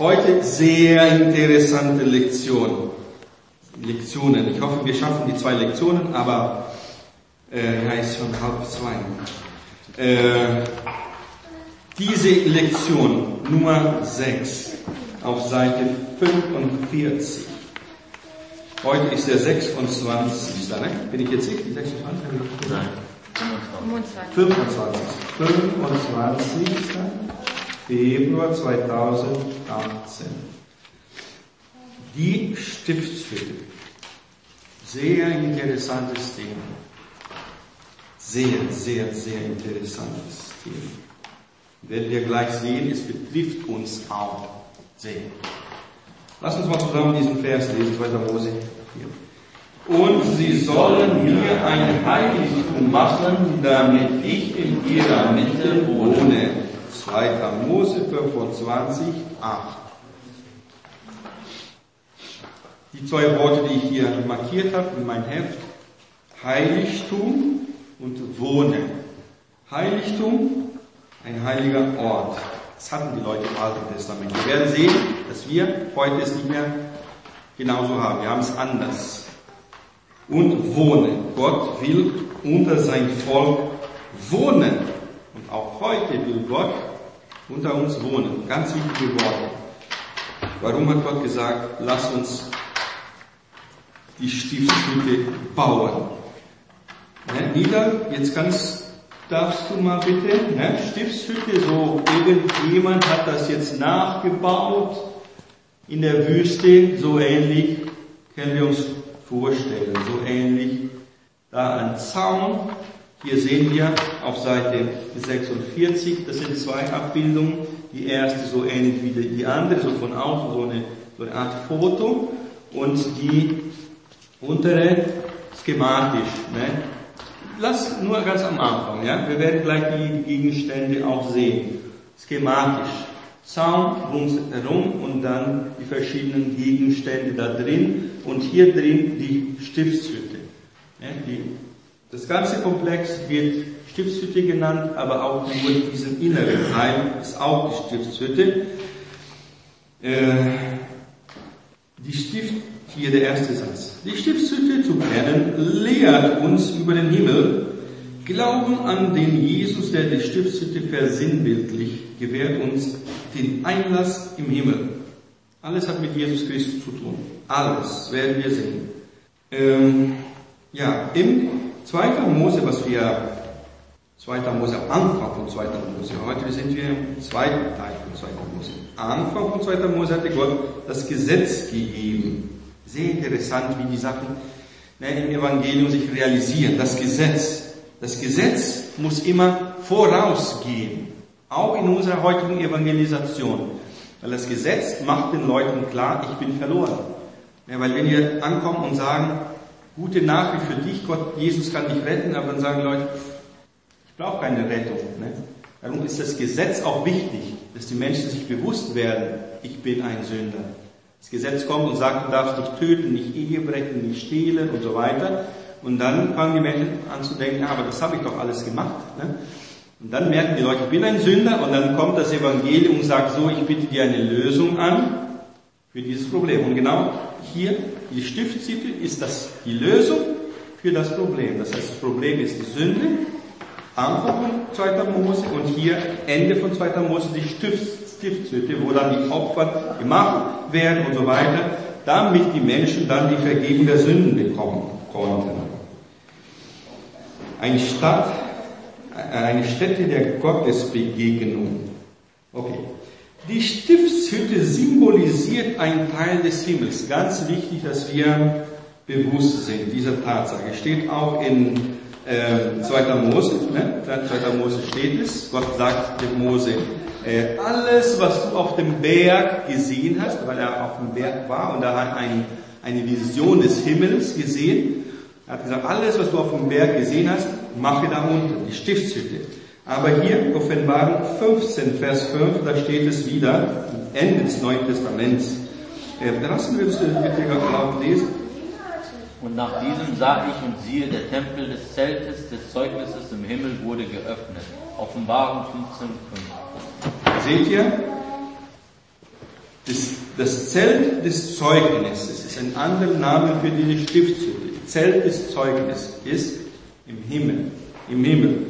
Heute sehr interessante Lektionen. Ich hoffe, wir schaffen die 2 Lektionen, aber ist schon 1:30. Diese Lektion Nummer 6 auf Seite 45. Heute ist der 26. Ne? Bin ich jetzt richtig? 26? Nein. 25. 25. Februar 2018. Die Stiftshütte. Sehr interessantes Thema. Sehr, sehr, sehr interessantes Thema. Werden wir gleich sehen, es betrifft uns auch sehr. Lass uns mal zusammen diesen Vers lesen, 2. Mose 4. Und sie sollen mir ein Heiligtum machen, damit ich in ihrer Mitte wohne. 2. Mose 25, 8. Die 2 Worte, die ich hier markiert habe in meinem Heft: Heiligtum und Wohnen. Heiligtum, ein heiliger Ort. Das hatten die Leute im Alten Testament. Wir werden sehen, dass wir heute es nicht mehr genauso haben. Wir haben es anders. Und Wohnen. Gott will unter sein Volk wohnen. Und auch heute will Gott unter uns wohnen. Ganz wichtige Worte. Warum hat Gott gesagt, lass uns die Stiftshütte bauen? Jetzt darfst du mal bitte, Stiftshütte, so irgendjemand hat das jetzt nachgebaut in der Wüste, so ähnlich können wir uns vorstellen, so ähnlich. Da ein Zaun, hier sehen wir auf Seite 46, das sind 2 Abbildungen, die erste so ähnlich wie die andere, so von außen, so eine Art Foto, und die untere schematisch. Lass nur ganz am Anfang, wir werden gleich die Gegenstände auch sehen. Schematisch. Zaun rundherum und dann die verschiedenen Gegenstände da drin und hier drin die Stiftshütte. Das ganze Komplex wird Stiftshütte genannt, aber auch nur diesen inneren Teil ist auch die Stiftshütte. Hier der erste Satz. Die Stiftshütte zu kennen, lehrt uns über den Himmel. Glauben an den Jesus, der die Stiftshütte versinnbildlicht, gewährt uns den Einlass im Himmel. Alles hat mit Jesus Christus zu tun. Alles werden wir sehen. Im 2. Mose, am Anfang von 2. Mose. Heute sind wir im 2. Teil von 2. Mose. Anfang von 2. Mose hatte Gott das Gesetz gegeben. Sehr interessant, wie die Sachen im Evangelium sich realisieren. Das Gesetz muss immer vorausgehen. Auch in unserer heutigen Evangelisation. Weil das Gesetz macht den Leuten klar, ich bin verloren. Weil wenn wir ankommen und sagen, gute Nachricht für dich, Gott, Jesus kann dich retten, aber dann sagen Leute, ich brauche keine Rettung. Darum ist das Gesetz auch wichtig, dass die Menschen sich bewusst werden, ich bin ein Sünder. Das Gesetz kommt und sagt, du darfst nicht töten, nicht Ehe brechen, nicht stehlen und so weiter. Und dann fangen die Menschen an zu denken, aber das habe ich doch alles gemacht. Und dann merken die Leute, ich bin ein Sünder, und dann kommt das Evangelium und sagt so, ich biete dir eine Lösung an für dieses Problem. Und genau hier, die Stiftshütte ist die Lösung für das Problem. Das heißt, das Problem ist die Sünde, Anfang von 2. Mose, und hier Ende von 2. Mose die Stiftshütte, wo dann die Opfer gemacht werden und so weiter, damit die Menschen dann die Vergebung der Sünden bekommen konnten. Eine Stätte der Gottesbegegnung. Okay. Die Stiftshütte symbolisiert einen Teil des Himmels. Ganz wichtig, dass wir bewusst sind dieser Tatsache. Steht auch in 2. Mose. 2. Mose steht es. Gott sagt dem Mose, alles, was du auf dem Berg gesehen hast, weil er auf dem Berg war und er hat eine Vision des Himmels gesehen. Er hat gesagt, alles, was du auf dem Berg gesehen hast, mache da unten, die Stiftshütte. Aber hier, Offenbarung 15, Vers 5, da steht es wieder, Ende des Neuen Testaments. Lassen wir das bitte laut lesen. Und nach diesem sah ich und siehe, der Tempel des Zeltes, des Zeugnisses im Himmel wurde geöffnet. Offenbarung 15,5. Seht ihr? Das Zelt des Zeugnisses ist ein anderer Name für diese Stiftshütte. Zelt des Zeugnisses ist im Himmel. Im Himmel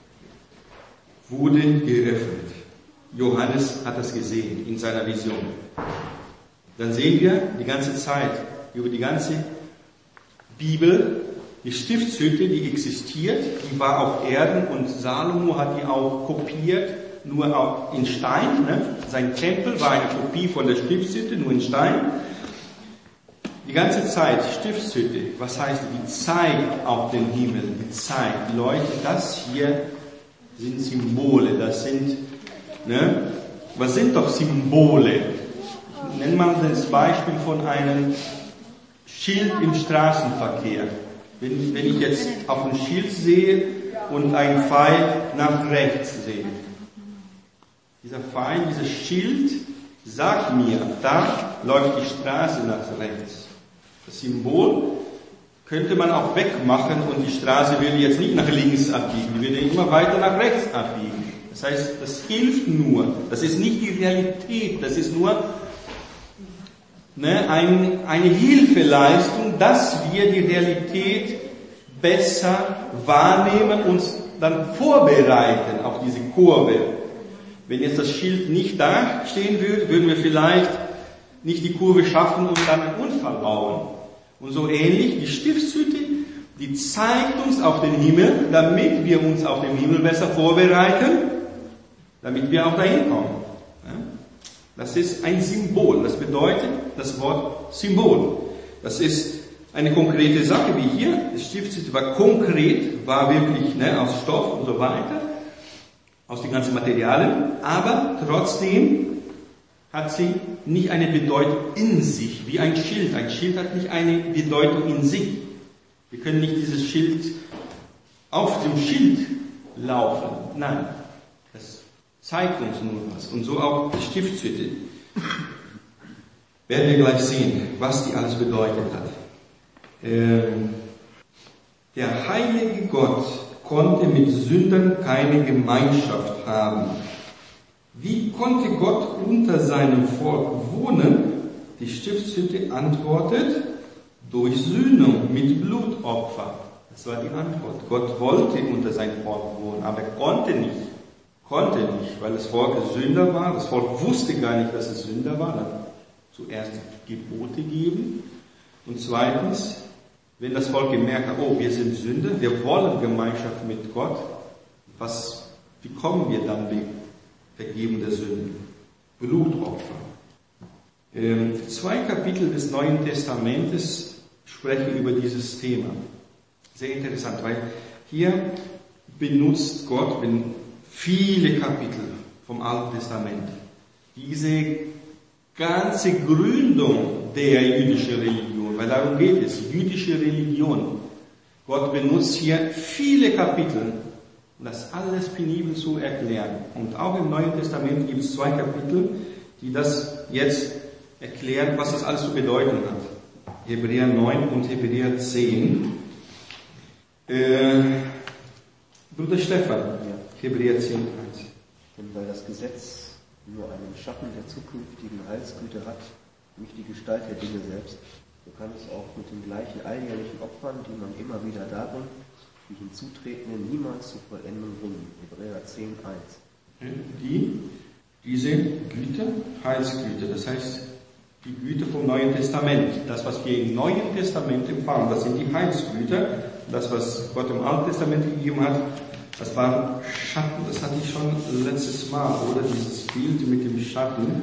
wurde geöffnet. Johannes hat das gesehen in seiner Vision. Dann sehen wir die ganze Zeit, über die ganze Bibel, die Stiftshütte, die existiert, die war auf Erden und Salomo hat die auch kopiert, nur auch in Stein. Ne? Sein Tempel war eine Kopie von der Stiftshütte, nur in Stein. Die ganze Zeit, Stiftshütte, was heißt, die zeigt auf den Himmel, die zeigt, Leute, das hier sind Symbole, das sind, ne? Was sind doch Symbole? Nennt man das Beispiel von einem Schild im Straßenverkehr. Wenn ich jetzt auf ein Schild sehe und einen Pfeil nach rechts sehe. Dieser Pfeil, dieses Schild sagt mir, da läuft die Straße nach rechts. Das Symbol könnte man auch wegmachen und die Straße würde jetzt nicht nach links abbiegen, die würde immer weiter nach rechts abbiegen. Das heißt, das hilft nur. Das ist nicht die Realität, das ist nur eine Hilfeleistung, dass wir die Realität besser wahrnehmen, uns dann vorbereiten auf diese Kurve. Wenn jetzt das Schild nicht da stehen würde, würden wir vielleicht nicht die Kurve schaffen und dann einen Unfall bauen. Und so ähnlich, die Stiftshütte, die zeigt uns auf den Himmel, damit wir uns auf den Himmel besser vorbereiten, damit wir auch dahin kommen. Das ist ein Symbol. Das bedeutet das Wort Symbol. Das ist eine konkrete Sache, wie hier. Die Stiftshütte war konkret, war wirklich aus Stoff und so weiter, aus den ganzen Materialien, aber trotzdem hat sie nicht eine Bedeutung in sich, wie ein Schild. Ein Schild hat nicht eine Bedeutung in sich. Wir können nicht dieses Schild auf dem Schild laufen. Nein, das zeigt uns nur was. Und so auch die Stiftshütte. Werden wir gleich sehen, was die alles bedeutet hat. Der heilige Gott konnte mit Sündern keine Gemeinschaft haben. Wie konnte Gott unter seinem Volk wohnen? Die Stiftshütte antwortet, durch Sühnung mit Blutopfer. Das war die Antwort. Gott wollte unter seinem Volk wohnen, aber er konnte nicht. Weil das Volk Sünder war. Das Volk wusste gar nicht, dass es Sünder war. Dann zuerst Gebote geben. Und zweitens, wenn das Volk gemerkt hat, oh, wir sind Sünder, wir wollen Gemeinschaft mit Gott, wie kommen wir dann wegen Vergeben der Sünden? Blutopfer. 2 Kapitel des Neuen Testamentes sprechen über dieses Thema. Sehr interessant, weil hier benutzt Gott viele Kapitel vom Alten Testament. Diese ganze Gründung der jüdischen Religion, weil darum geht es, jüdische Religion. Gott benutzt hier viele Kapitel, um das alles penibel zu erklären. Und auch im Neuen Testament gibt es 2 Kapitel, die das jetzt erklären, was das alles zu bedeuten hat. Hebräer 9 und Hebräer 10. Bruder Stefan, Hebräer 10, 1. Denn weil das Gesetz nur einen Schatten der zukünftigen Heilsgüte hat, durch die Gestalt der Dinge selbst, so kann es auch mit den gleichen alljährlichen Opfern, die man immer wieder darin, die Hinzutretenden, niemals zur Vollendung bringen. Hebräer 10, 1. Diese Güte, Heilsgüte, das heißt die Güte vom Neuen Testament, das, was wir im Neuen Testament empfangen, das sind die Heilsgüter. Das, was Gott im Alten Testament gegeben hat, das waren Schatten. Das hatte ich schon letztes Mal, oder? Dieses Bild mit dem Schatten.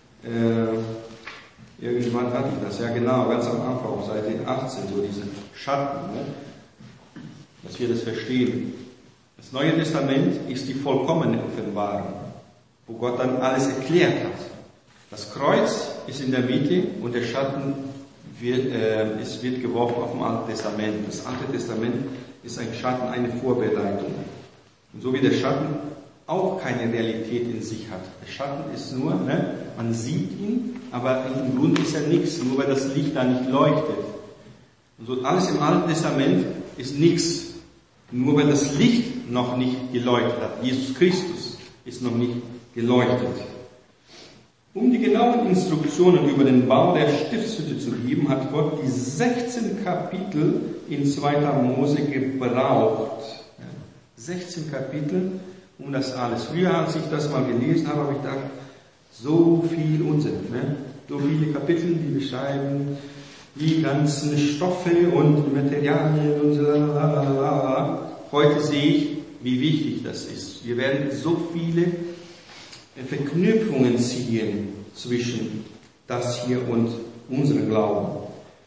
Irgendwann hatte ich das. Ja, genau, ganz am Anfang, auf Seite 18, so diese Schatten, ne? Dass wir das verstehen. Das Neue Testament ist die vollkommene Offenbarung, wo Gott dann alles erklärt hat. Das Kreuz ist in der Mitte und der Schatten wird geworfen auf dem Alten Testament. Das Alte Testament ist ein Schatten, eine Vorbereitung. Und so wie der Schatten auch keine Realität in sich hat. Der Schatten ist nur, man sieht ihn, aber im Grunde ist er nichts, nur weil das Licht da nicht leuchtet. Und so alles im Alten Testament ist nichts, nur weil das Licht noch nicht geleuchtet hat. Jesus Christus ist noch nicht geleuchtet. Um die genauen Instruktionen über den Bau der Stiftshütte zu geben, hat Gott die 16 Kapitel in 2. Mose gebraucht. 16 Kapitel, um das alles. Früher, als ich das mal gelesen habe, habe ich gedacht, so viel Unsinn. Ne? So viele Kapitel, die beschreiben die ganzen Stoffe und Materialien und so. Heute sehe ich, wie wichtig das ist. Wir werden so viele Verknüpfungen ziehen zwischen das hier und unserem Glauben.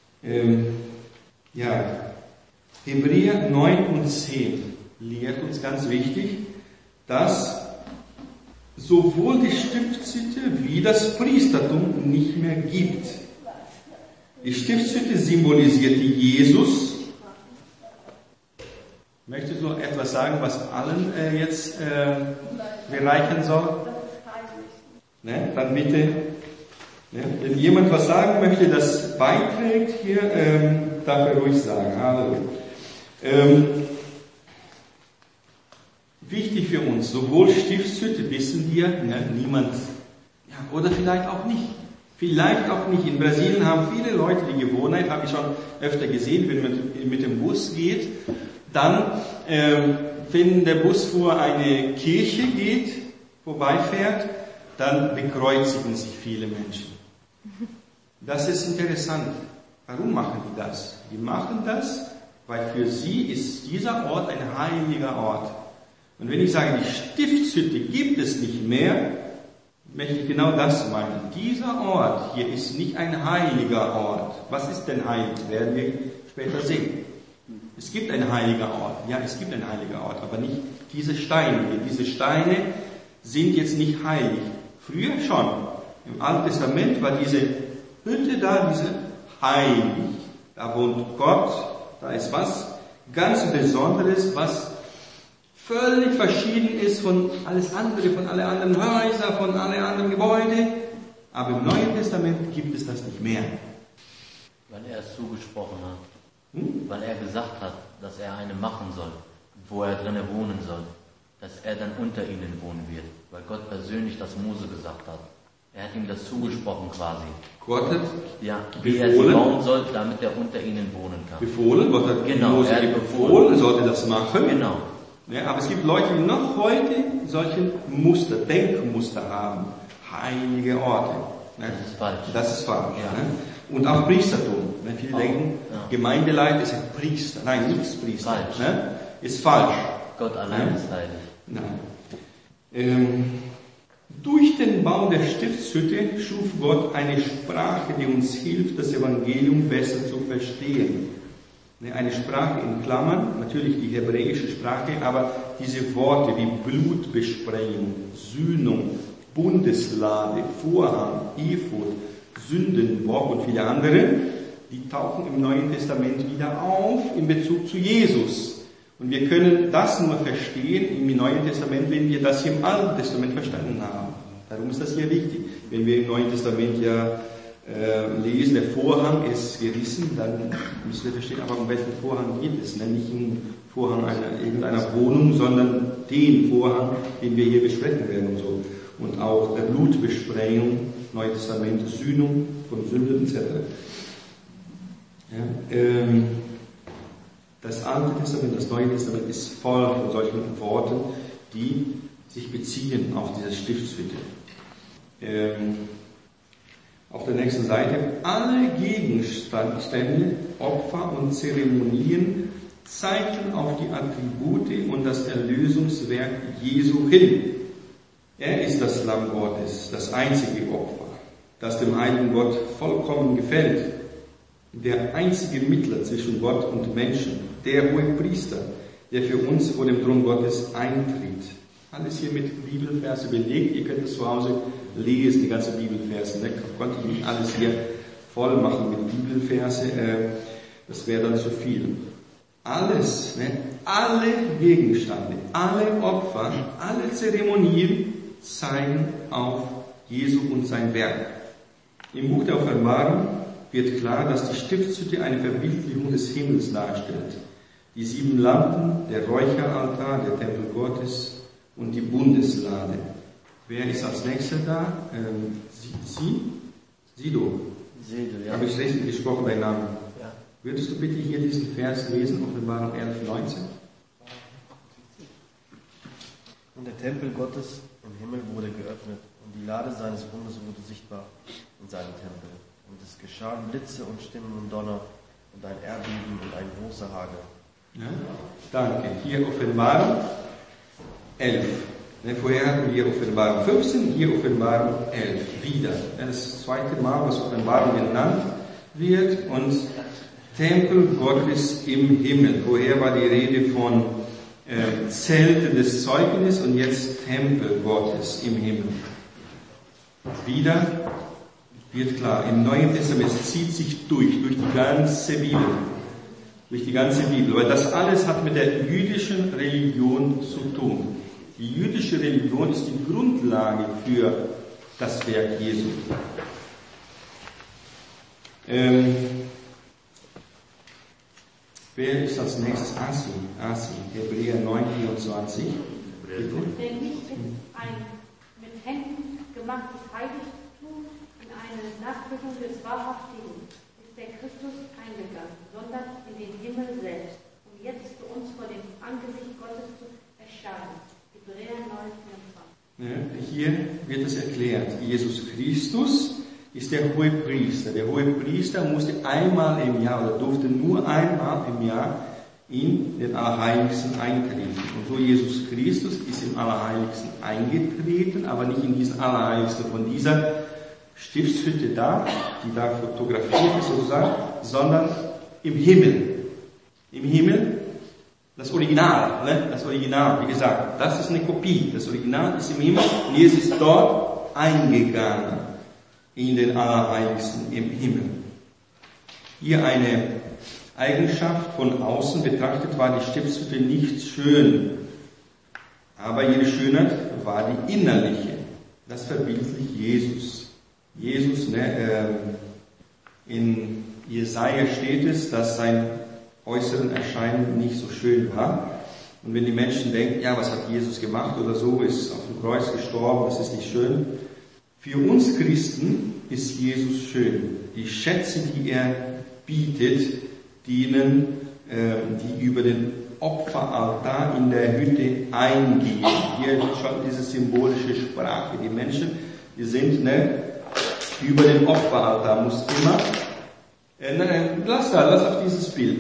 Hebräer 9 und 10 lehrt uns ganz wichtig, dass sowohl die Stiftshütte wie das Priestertum nicht mehr gibt. Die Stiftshütte symbolisierte Jesus. Möchtest du etwas sagen, was allen jetzt bereichern soll? Ne? Dann bitte, ne? Wenn jemand was sagen möchte, das beiträgt hier, darf er ruhig sagen. Halleluja. Wichtig für uns, sowohl Stiftshütte wissen wir, ne, niemand, ja, oder vielleicht auch nicht. Vielleicht auch nicht. In Brasilien haben viele Leute die Gewohnheit, habe ich schon öfter gesehen, wenn man mit dem Bus geht, dann, wenn der Bus vor eine Kirche geht, vorbeifährt, dann bekreuzigen sich viele Menschen. Das ist interessant. Warum machen die das? Die machen das, weil für sie ist dieser Ort ein heiliger Ort. Und wenn ich sage, die Stiftshütte gibt es nicht mehr, möchte ich genau das meinen. Dieser Ort hier ist nicht ein heiliger Ort. Was ist denn heilig? Werden wir später sehen. Es gibt ein heiliger Ort. Ja, es gibt ein heiliger Ort, aber nicht diese Steine hier. Diese Steine sind jetzt nicht heilig. Früher schon. Im Alten Testament war diese Hütte da, diese heilig. Da wohnt Gott, da ist was ganz Besonderes, was völlig verschieden ist von alles andere, von alle anderen Häuser, von alle anderen Gebäude. Aber im Neuen Testament gibt es das nicht mehr. Weil er es zugesprochen hat. Weil er gesagt hat, dass er eine machen soll, wo er drinnen wohnen soll. Dass er dann unter ihnen wohnen wird. Weil Gott persönlich das Mose gesagt hat. Er hat ihm das zugesprochen quasi. Gott hat wie er sie bauen soll, damit er unter ihnen wohnen kann. Befohlen, Gott hat Mose befohlen, sollte das machen. Genau. Ja, aber es gibt Leute, die noch heute solche Muster, Denkmuster haben. Heilige Orte. Ne? Das ist falsch. Das ist falsch. Ja. Ne? Und auch Priestertum. Wenn viele denken, Gemeindeleit ist ein Priester. Nein, nichts Priester. Falsch. Ne? Ist falsch. Gott allein ist heilig. Nein. Durch den Bau der Stiftshütte schuf Gott eine Sprache, die uns hilft, das Evangelium besser zu verstehen. Eine Sprache in Klammern, natürlich die hebräische Sprache, aber diese Worte wie Blutbesprengung, Sühnung, Bundeslade, Vorhang, Ephod, Sündenbock und viele andere, die tauchen im Neuen Testament wieder auf in Bezug zu Jesus. Und wir können das nur verstehen im Neuen Testament, wenn wir das hier im Alten Testament verstanden haben. Darum ist das hier wichtig. Wenn wir im Neuen Testament lesen, der Vorhang ist gerissen, dann müssen wir verstehen, aber um welchen Vorhang geht es? Nicht um Vorhang irgendeiner Wohnung, sondern den Vorhang, den wir hier besprechen werden und so. Und auch der Blutbesprengung, Neues Testament, Sühnung von Sünden etc. Das Alte Testament, das Neue Testament ist voll von solchen Worten, die sich beziehen auf diese Stiftshütte. Auf der nächsten Seite, alle Gegenstände, Opfer und Zeremonien zeigten auf die Attribute und das Erlösungswerk Jesu hin. Er ist das Lamm Gottes, das einzige Opfer, das dem heiligen Gott vollkommen gefällt. Der einzige Mittler zwischen Gott und Menschen, der hohe Priester, der für uns vor dem Thron Gottes eintritt. Alles hier mit Bibelverse belegt. Ihr könnt es zu Hause lesen, die ganze Bibelverse. Ne? Konnte ich nicht alles hier voll machen mit Bibelverse. Das wäre dann zu viel. Alles, ne? Alle Gegenstände, alle Opfer, alle Zeremonien zeigen auf Jesu und sein Werk. Im Buch der Offenbarung wird klar, dass die Stiftshütte eine Verbildlichung des Himmels darstellt. Die 7 Lampen, der Räucheraltar, der Tempel Gottes und die Bundeslade. Wer ist als nächster da? Sido. Ja. Habe ich richtig gesprochen, dein Name? Ja. Würdest du bitte hier diesen Vers lesen, Offenbarung 11, 19? Und der Tempel Gottes im Himmel wurde geöffnet und die Lade seines Bundes wurde sichtbar in seinem Tempel. Und es geschahen Blitze und Stimmen und Donner und ein Erdbeben und ein großer Hagel. Ja, danke. Hier Offenbarung 11. Vorher hatten wir Offenbarung 15, hier Offenbarung 11. Wieder. Das zweite Mal, was Offenbarung genannt wird. Und Tempel Gottes im Himmel. Vorher war die Rede von Zelte des Zeugnisses und jetzt Tempel Gottes im Himmel. Wieder wird klar, im Neuen Testament, es zieht sich durch die ganze Bibel. Durch die ganze Bibel. Weil das alles hat mit der jüdischen Religion zu tun. Die jüdische Religion ist die Grundlage für das Werk Jesu. Wer ist als nächstes? Asi, Hebräer 9,24. Denn nicht ist ein mit Händen gemachtes Heiligtum in eine Nachbildung des Wahrhaftigen ist der Christus eingegangen, sondern in den Himmel selbst, um jetzt für uns vor dem Angesicht Gottes zu erscheinen. Hebräer 9,24. Ja, hier wird es erklärt, Jesus Christus ist der Hohepriester. Der Hohepriester musste einmal im Jahr oder durfte nur einmal im Jahr in den Allerheiligsten eintreten. Und so Jesus Christus ist im Allerheiligsten eingetreten, aber nicht in diesen Allerheiligsten von dieser Stiftshütte da, die da fotografiert ist sozusagen, sondern im Himmel. Im Himmel, das Original, das Original, wie gesagt, das ist eine Kopie. Das Original ist im Himmel und Jesus ist dort eingegangen in den Allerheiligsten im Himmel. Hier eine Eigenschaft von außen betrachtet war die Stiftshütte nicht schön, aber ihre Schönheit war die innerliche. Das verbildlicht Jesus. Jesus, in Jesaja steht es, dass sein äußeren Erscheinen nicht so schön war. Und wenn die Menschen denken, ja, was hat Jesus gemacht oder so, ist auf dem Kreuz gestorben, das ist nicht schön. Für uns Christen ist Jesus schön. Die Schätze, die er bietet, dienen, die über den Opferaltar in der Hütte eingehen. Hier schon diese symbolische Sprache. Die Menschen, die sind, über den Opferaltar muss immer, lass auf dieses Bild.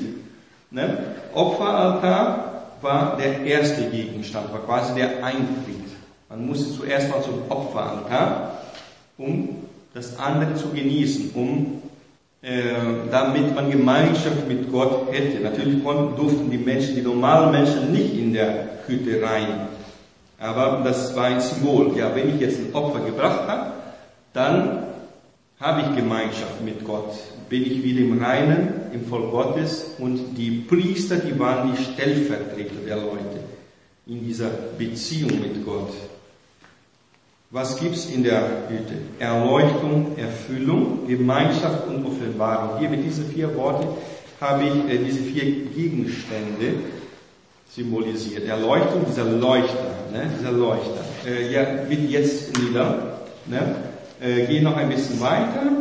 Opferaltar war der erste Gegenstand, war quasi der Eintritt. Man musste zuerst mal zum Opferaltar, um das andere zu genießen, damit man Gemeinschaft mit Gott hätte. Natürlich durften die Menschen, die normalen Menschen, nicht in der Hütte rein. Aber das war ein Symbol. Ja, wenn ich jetzt ein Opfer gebracht habe, dann habe ich Gemeinschaft mit Gott. Bin ich wieder im Reinen, im Volk Gottes. Und die Priester, die waren die Stellvertreter der Leute in dieser Beziehung mit Gott. Was gibt's in der Hütte? Erleuchtung, Erfüllung, Gemeinschaft und Offenbarung. Hier mit diesen 4 Worten habe ich diese 4 Gegenstände symbolisiert. Erleuchtung, dieser Leuchter, ja, wird jetzt nieder. Geh noch ein bisschen weiter,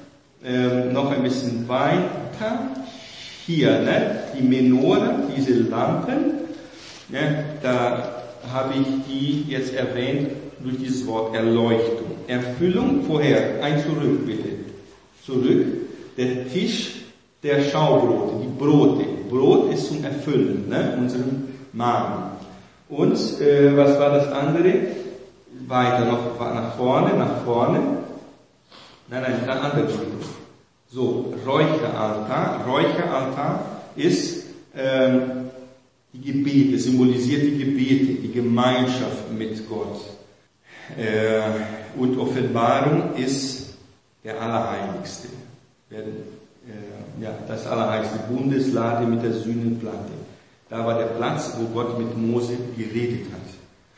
Hier, die Menore, diese Lampen, da habe ich die jetzt erwähnt durch dieses Wort Erleuchtung. Erfüllung, vorher, zurück bitte. Zurück, der Tisch der Schaubrote, die Brote. Brot ist zum Erfüllen, unserem Magen. Und was war das andere? Weiter, noch nach vorne. Nein, andere Richtung. So, Räucheraltar. Räucheraltar ist die Gebete, symbolisiert die Gebete, die Gemeinschaft mit Gott. Und Offenbarung ist der Allerheiligste. Das Allerheiligste, Bundeslade mit der Sühnenplatte. Da war der Platz, wo Gott mit Mose geredet hat.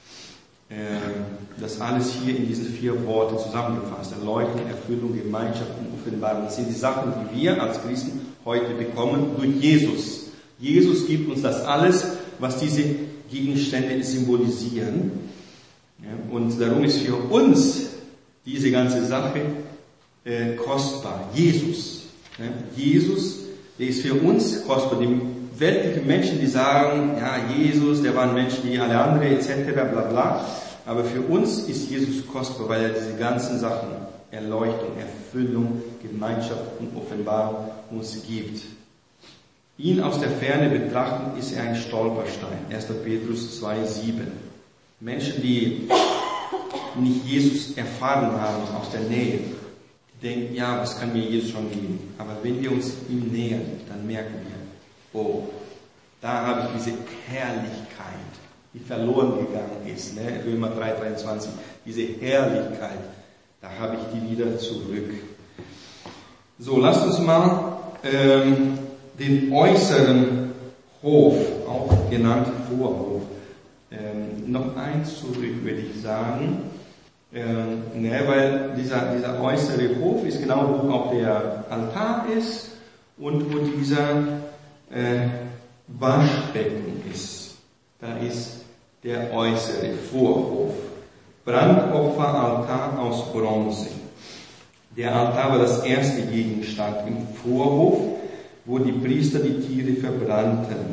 Das alles hier in diesen 4 Worten zusammengefasst. Erleuchtung, Erfüllung, Gemeinschaft und Offenbarung. Das sind die Sachen, die wir als Christen heute bekommen durch Jesus. Jesus gibt uns das alles, was diese Gegenstände symbolisieren. Ja, und darum ist für uns diese ganze Sache kostbar. Jesus. Jesus, der ist für uns kostbar. Die weltlichen Menschen, die sagen, ja, Jesus, der war ein Mensch wie alle anderen, etc., bla bla. Aber für uns ist Jesus kostbar, weil er diese ganzen Sachen, Erleuchtung, Erfüllung, Gemeinschaft und Offenbarung uns gibt. Ihn aus der Ferne betrachten, ist er ein Stolperstein. 1. Petrus 2,7. Menschen, die nicht Jesus erfahren haben aus der Nähe, die denken, ja, was kann mir Jesus schon geben? Aber wenn wir uns ihm nähern, dann merken wir, oh, da habe ich diese Herrlichkeit, die verloren gegangen ist. Ne? Römer 3,23, diese Herrlichkeit, da habe ich die wieder zurück. So, lasst uns mal den äußeren Hof, auch genannt Vorhof, noch eins zurück, würde ich sagen. Weil dieser äußere Hof ist genau, wo auch der Altar ist und wo dieser Waschbecken ist. Da ist der äußere Vorhof. Brandopferaltar aus Bronze. Der Altar war das erste Gegenstand im Vorhof, wo die Priester die Tiere verbrannten,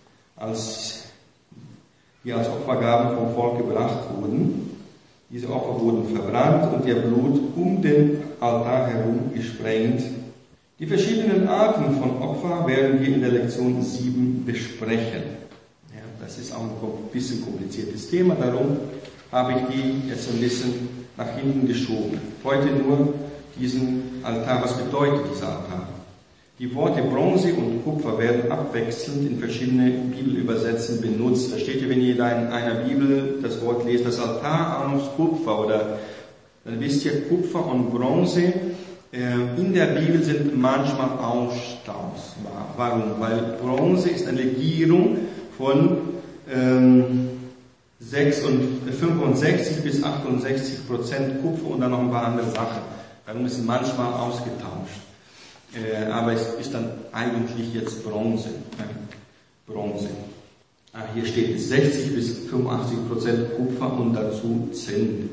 die als Opfergaben vom Volk gebracht wurden. Diese Opfer wurden verbrannt und ihr Blut um den Altar herum gesprengt. Die verschiedenen Arten von Opfer werden wir in der Lektion 7 besprechen. Ja, das ist auch ein bisschen kompliziertes Thema, darum habe ich die jetzt ein bisschen nach hinten geschoben. Heute nur diesen Altar. Was bedeutet dieser Altar? Die Worte Bronze und Kupfer werden abwechselnd in verschiedenen Bibelübersetzungen benutzt. Da steht ja, wenn ihr da in einer Bibel das Wort lest, das Altar aus Kupfer, oder dann wisst ihr, Kupfer und Bronze in der Bibel sind manchmal austauschbar. Warum? Weil Bronze ist eine Legierung von 65 bis 68% Kupfer und dann noch ein paar andere Sachen. Darum ist es manchmal ausgetauscht. Aber es ist dann eigentlich jetzt Bronze. Bronze. Hier steht es 60 bis 85% Kupfer und dazu Zinn.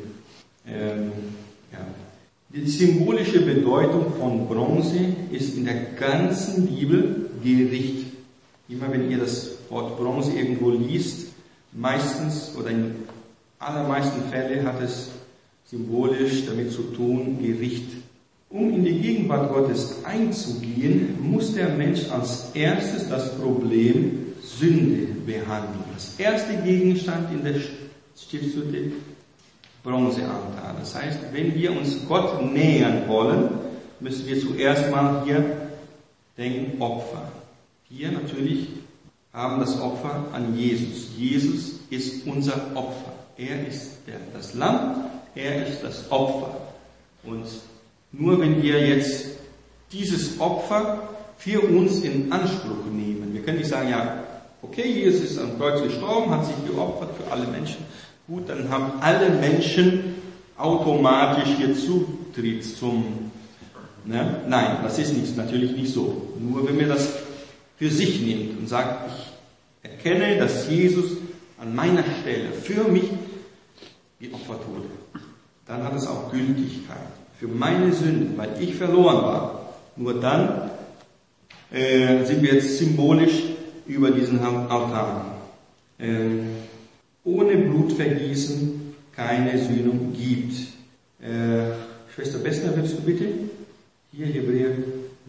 Die symbolische Bedeutung von Bronze ist in der ganzen Bibel Gericht. Immer wenn ihr das Wort Bronze irgendwo liest, meistens oder in allermeisten Fällen hat es symbolisch damit zu tun, Gericht. Um in die Gegenwart Gottes einzugehen, muss der Mensch als erstes das Problem Sünde behandeln. Das erste Gegenstand in der Stiftshütte, Bronzealtar. Das heißt, wenn wir uns Gott nähern wollen, müssen wir zuerst mal hier denken, Opfer. Hier natürlich haben das Opfer an Jesus. Jesus ist unser Opfer. Er ist das Lamm, er ist das Opfer. Und nur wenn wir jetzt dieses Opfer für uns in Anspruch nehmen, wir können nicht sagen, ja, okay, Jesus ist am Kreuz gestorben, hat sich geopfert für alle Menschen. Gut, dann haben alle Menschen automatisch hier Zutritt zum, ne? Nein, das ist natürlich nicht so. Nur wenn wir das für sich nimmt und sagt, ich erkenne, dass Jesus an meiner Stelle für mich geopfert wurde, dann hat es auch Gültigkeit für meine Sünden, weil ich verloren war. Nur dann sind wir jetzt symbolisch über diesen Altar. Ohne Blutvergießen keine Sühnung gibt. Schwester Bessner, willst du bitte? Hier Hebräer 9,22.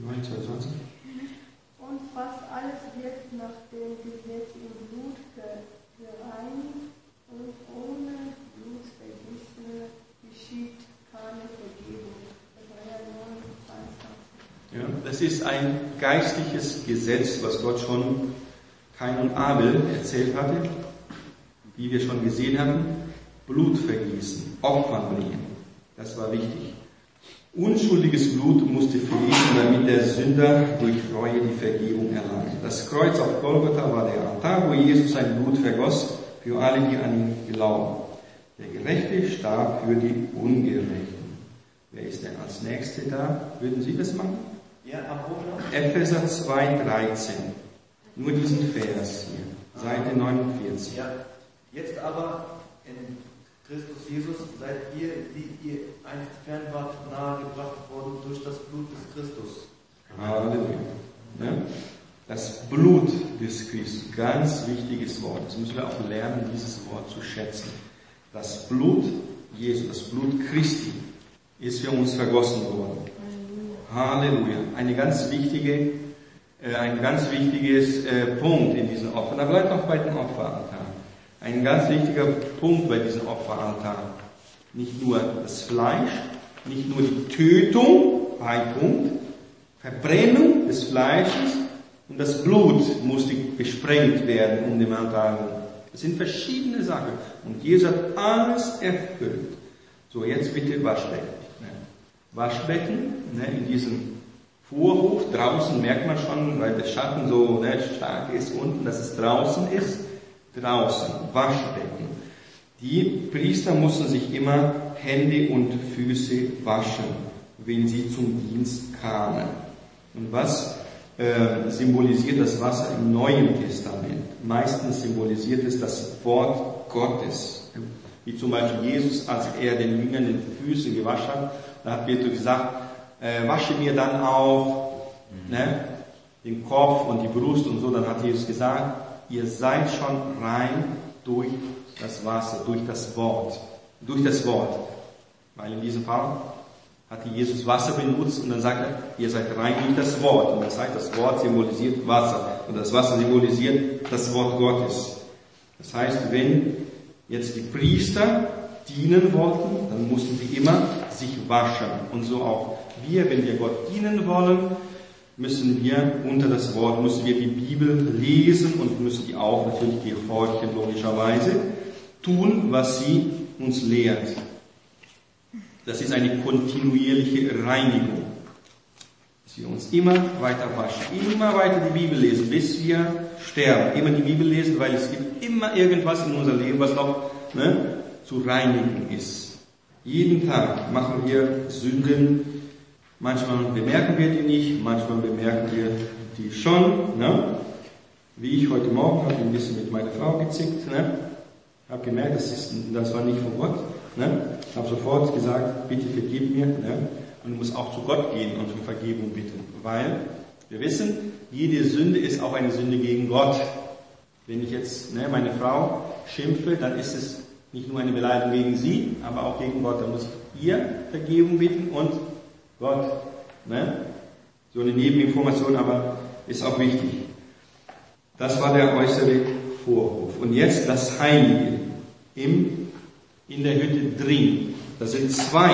Und fast alles wird nach dem Gesetz im Blut gereinigt und ohne Blutvergießen geschieht keine Vergebung. Hebräer 9,22. Ja, das ist ein geistliches Gesetz, was Gott schon Kain und Abel erzählt hatte, wie wir schon gesehen haben. Blut vergießen, Opfer bringen, das war wichtig. Unschuldiges Blut musste fließen, damit der Sünder durch Reue die Vergebung erlangt. Das Kreuz auf Golgotha war der Altar, wo Jesus sein Blut vergoss für alle, die an ihn glauben. Der Gerechte starb für die Ungerechten. Wer ist denn als Nächster da? Würden Sie das machen? Ja, Apollo. Epheser 2,13. Nur diesen Vers hier, Seite 49. Ja, jetzt aber Christus Jesus, seid ihr, die ihr einst fern wart, nahegebracht worden durch das Blut des Christus. Halleluja. Ja? Das Blut des Christus, ganz wichtiges Wort. Das müssen wir auch lernen, dieses Wort zu schätzen. Das Blut Jesu, das Blut Christi ist für uns vergossen worden. Halleluja. Ein ganz wichtiges Punkt in diesem Opfer. Da bleibt auch bei dem Opferaltar. Ein ganz wichtiger Punkt bei diesem Opferaltar. Nicht nur das Fleisch, nicht nur die Tötung, ein Punkt, Verbrennung des Fleisches und das Blut musste gesprengt werden um den Altar. Das sind verschiedene Sachen. Und Jesus hat alles erfüllt. So, jetzt bitte Waschbecken. Waschbecken, in diesem Vorhof, draußen merkt man schon, weil der Schatten so stark ist unten, dass es draußen ist. Draußen, Waschbecken. Die Priester mussten sich immer Hände und Füße waschen, wenn sie zum Dienst kamen. Und was symbolisiert das Wasser im Neuen Testament? Meistens symbolisiert es das Wort Gottes. Wie zum Beispiel Jesus, als er den Jüngern die Füße gewaschen hat, da hat Petrus gesagt, wasche mir dann auch den Kopf und die Brust und so. Dann hat Jesus gesagt, ihr seid schon rein durch das Wasser, durch das Wort. Durch das Wort. Weil in diesem Fall hat Jesus Wasser benutzt und dann sagt er, ihr seid rein durch das Wort. Und das heißt, das Wort symbolisiert Wasser. Und das Wasser symbolisiert das Wort Gottes. Das heißt, wenn jetzt die Priester dienen wollten, dann mussten sie immer sich waschen. Und so auch wir, wenn wir Gott dienen wollen, müssen wir unter das Wort, müssen wir die Bibel lesen und müssen die auch natürlich gehorchen, logischerweise, tun, was sie uns lehrt. Das ist eine kontinuierliche Reinigung. Dass wir uns immer weiter waschen, immer weiter die Bibel lesen, bis wir sterben. Immer die Bibel lesen, weil es gibt immer irgendwas in unserem Leben, was noch zu reinigen ist. Jeden Tag machen wir Sünden. Manchmal bemerken wir die nicht, manchmal bemerken wir die schon. Wie ich heute Morgen habe ein bisschen mit meiner Frau gezickt. Habe gemerkt, das war nicht von Gott. Habe sofort gesagt, bitte vergib mir. Und du musst auch zu Gott gehen und um Vergebung bitten. Weil wir wissen, jede Sünde ist auch eine Sünde gegen Gott. Wenn ich jetzt meine Frau schimpfe, dann ist es nicht nur eine Beleidigung gegen sie, aber auch gegen Gott. Dann muss ich ihr Vergebung bitten und Gott. So eine Nebeninformation, aber ist auch wichtig. Das war der äußere Vorhof. Und jetzt das Heilige in der Hütte drin. Das sind zwei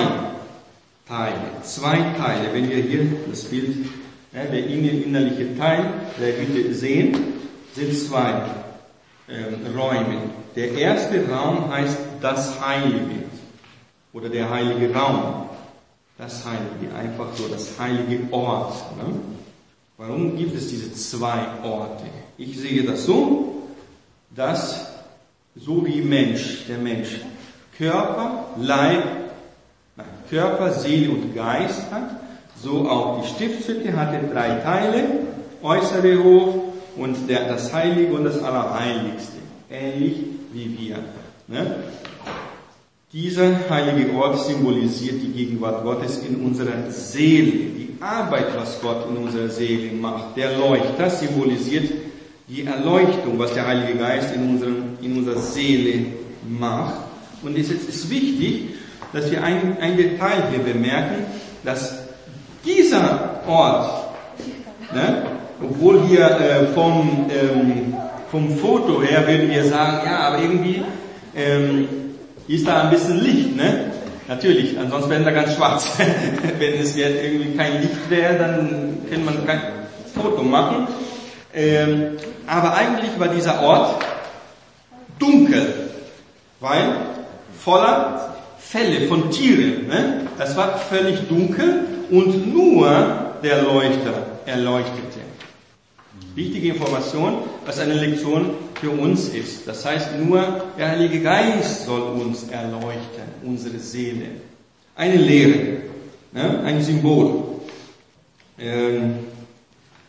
Teile. Wenn wir hier das Bild, der innerliche Teil der Hütte sehen, sind zwei Räume. Der erste Raum heißt das Heilige oder der heilige Raum. Das Heilige, einfach so das heilige Ort. Warum gibt es diese zwei Orte? Ich sehe das so, dass so wie der Mensch Körper, Seele und Geist hat, so auch die Stiftshütte hatte 3 Teile, äußere Hof und das Heilige und das Allerheiligste, ähnlich wie wir. Dieser heilige Ort symbolisiert die Gegenwart Gottes in unserer Seele, die Arbeit, was Gott in unserer Seele macht. Der Leuchter symbolisiert die Erleuchtung, was der Heilige Geist in unserer Seele macht. Und es ist wichtig, dass wir ein Detail hier bemerken, dass dieser Ort, obwohl hier vom Foto her würden wir sagen, ja, aber irgendwie ist da ein bisschen Licht, Natürlich, ansonsten wäre da ganz schwarz. Wenn es irgendwie kein Licht wäre, dann könnte man kein Foto machen. Aber eigentlich war dieser Ort dunkel, weil voller Felle von Tieren. Das war völlig dunkel und nur der Leuchter erleuchtete. Wichtige Information, was eine Lektion für uns ist. Das heißt, nur der Heilige Geist soll uns erleuchten, unsere Seele. Eine Lehre, ein Symbol.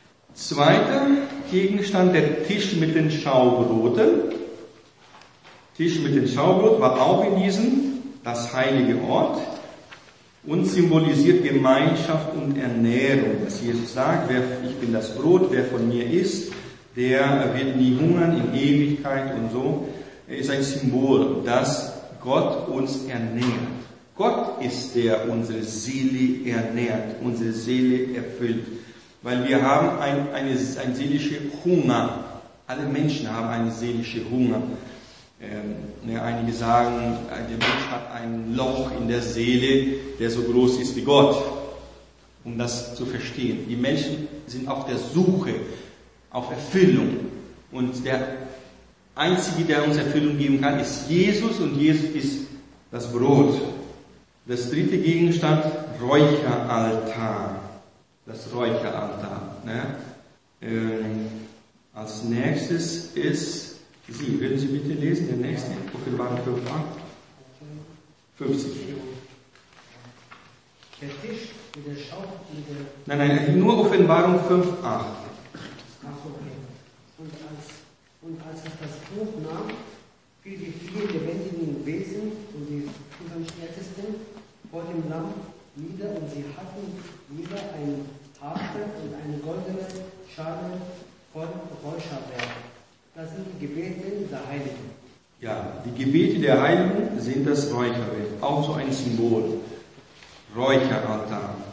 Zweiter Gegenstand, der Tisch mit den Schaubroten. Tisch mit dem Schaubrot war auch in diesem, das heilige Ort, und symbolisiert Gemeinschaft und Ernährung. Dass Jesus sagt, ich bin das Brot, wer von mir isst, der wird nie hungern in Ewigkeit und so. Er ist ein Symbol, dass Gott uns ernährt. Gott ist der unsere Seele ernährt, unsere Seele erfüllt. Weil wir haben einen seelischen Hunger. Alle Menschen haben einen seelischen Hunger. Einige sagen, der Mensch hat ein Loch in der Seele, der so groß ist wie Gott. Um das zu verstehen. Die Menschen sind auf der Suche, auf Erfüllung. Und der Einzige, der uns Erfüllung geben kann, ist Jesus, und Jesus ist das Brot. Das dritte Gegenstand, Räucheraltar. Das Räucheraltar. Als nächstes ist, würden Sie bitte lesen, der nächste, Offenbarung 5,8. 50. Der Tisch mit der Schaufel, Nein, nur Offenbarung 5,8. Ach so, okay. Und als es das Buch nahm, fiel die 4 lebendigen Wesen und die 5 Ältesten vor dem Lamm nieder, und sie hatten jeder eine Harfe und eine goldene Schale voll Räucherwerk. Das sind die Gebete der Heiligen. Ja, die Gebete der Heiligen sind das Räucherwerk, auch so ein Symbol. Räucheraltar.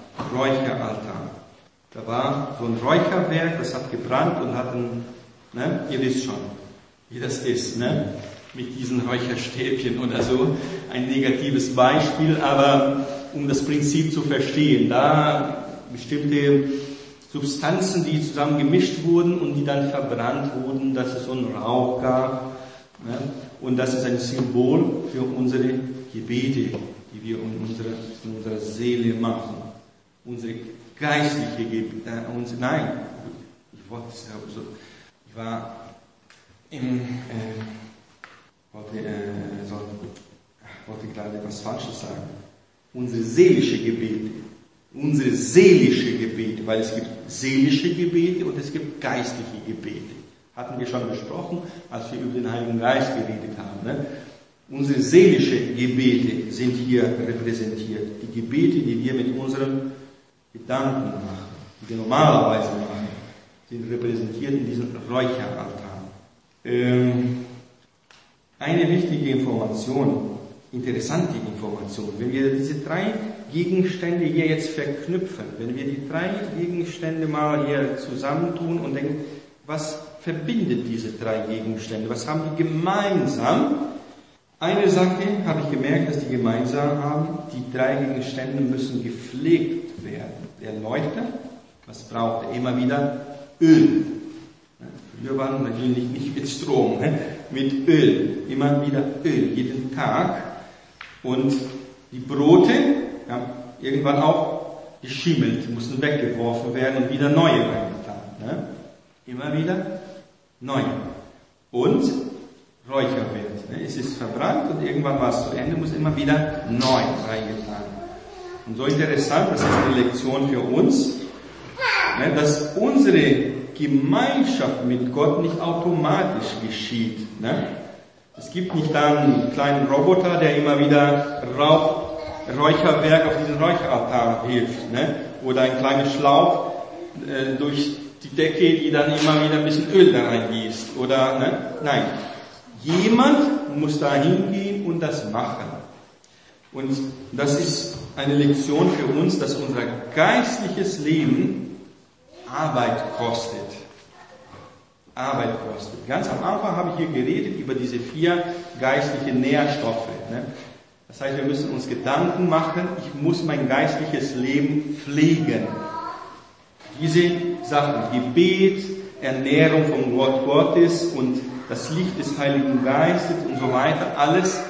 Da war so ein Räucherwerk, das hat gebrannt und hat ihr wisst schon, wie das ist, mit diesen Räucherstäbchen oder so. Ein negatives Beispiel, aber um das Prinzip zu verstehen, da bestimmte Substanzen, die zusammen gemischt wurden und die dann verbrannt wurden, dass es so einen Rauch gab. Und das ist ein Symbol für unsere Gebete, die wir in unserer Seele machen. Unsere geistliche Gebete. Wollte gerade etwas Falsches sagen. Unsere seelische Gebete, weil es gibt seelische Gebete und es gibt geistliche Gebete. Hatten wir schon besprochen, als wir über den Heiligen Geist geredet haben. Unsere seelische Gebete sind hier repräsentiert. Die Gebete, die wir mit unseren Gedanken machen, die wir normalerweise machen, sind repräsentiert in diesem Räucheraltar. Eine wichtige Information, interessante Information, wenn wir diese 3 Gegenstände hier jetzt verknüpfen, wenn wir die 3 Gegenstände mal hier zusammentun und denken, was verbindet diese 3 Gegenstände, was haben die gemeinsam? Eine Sache habe ich gemerkt, dass die gemeinsam haben, die 3 Gegenstände müssen gepflegt werden. Der Leuchter, was braucht er? Immer wieder Öl. Früher waren wir natürlich nicht mit Strom, mit Öl. Immer wieder Öl, jeden Tag. Und die Brote, irgendwann auch geschimmelt, mussten weggeworfen werden und wieder neue reingetan. Immer wieder neu. Und Räucherwerk. Es ist verbrannt und irgendwann war es zu Ende, muss immer wieder neu reingetan. Und so interessant, das ist eine Lektion für uns, dass unsere Gemeinschaft mit Gott nicht automatisch geschieht. Es gibt nicht dann einen kleinen Roboter, der immer wieder Räucherwerk auf diesen Räucheraltar hilft. Oder ein kleiner Schlauch durch die Decke, die dann immer wieder ein bisschen Öl da reingießt. Nein. Jemand muss da hingehen und das machen. Und das ist eine Lektion für uns, dass unser geistliches Leben Arbeit kostet. Ganz am Anfang habe ich hier geredet über diese 4 geistlichen Nährstoffe. Das heißt, wir müssen uns Gedanken machen, ich muss mein geistliches Leben pflegen. Diese Sachen, Gebet, Ernährung vom Wort Gottes und das Licht des Heiligen Geistes und so weiter, alles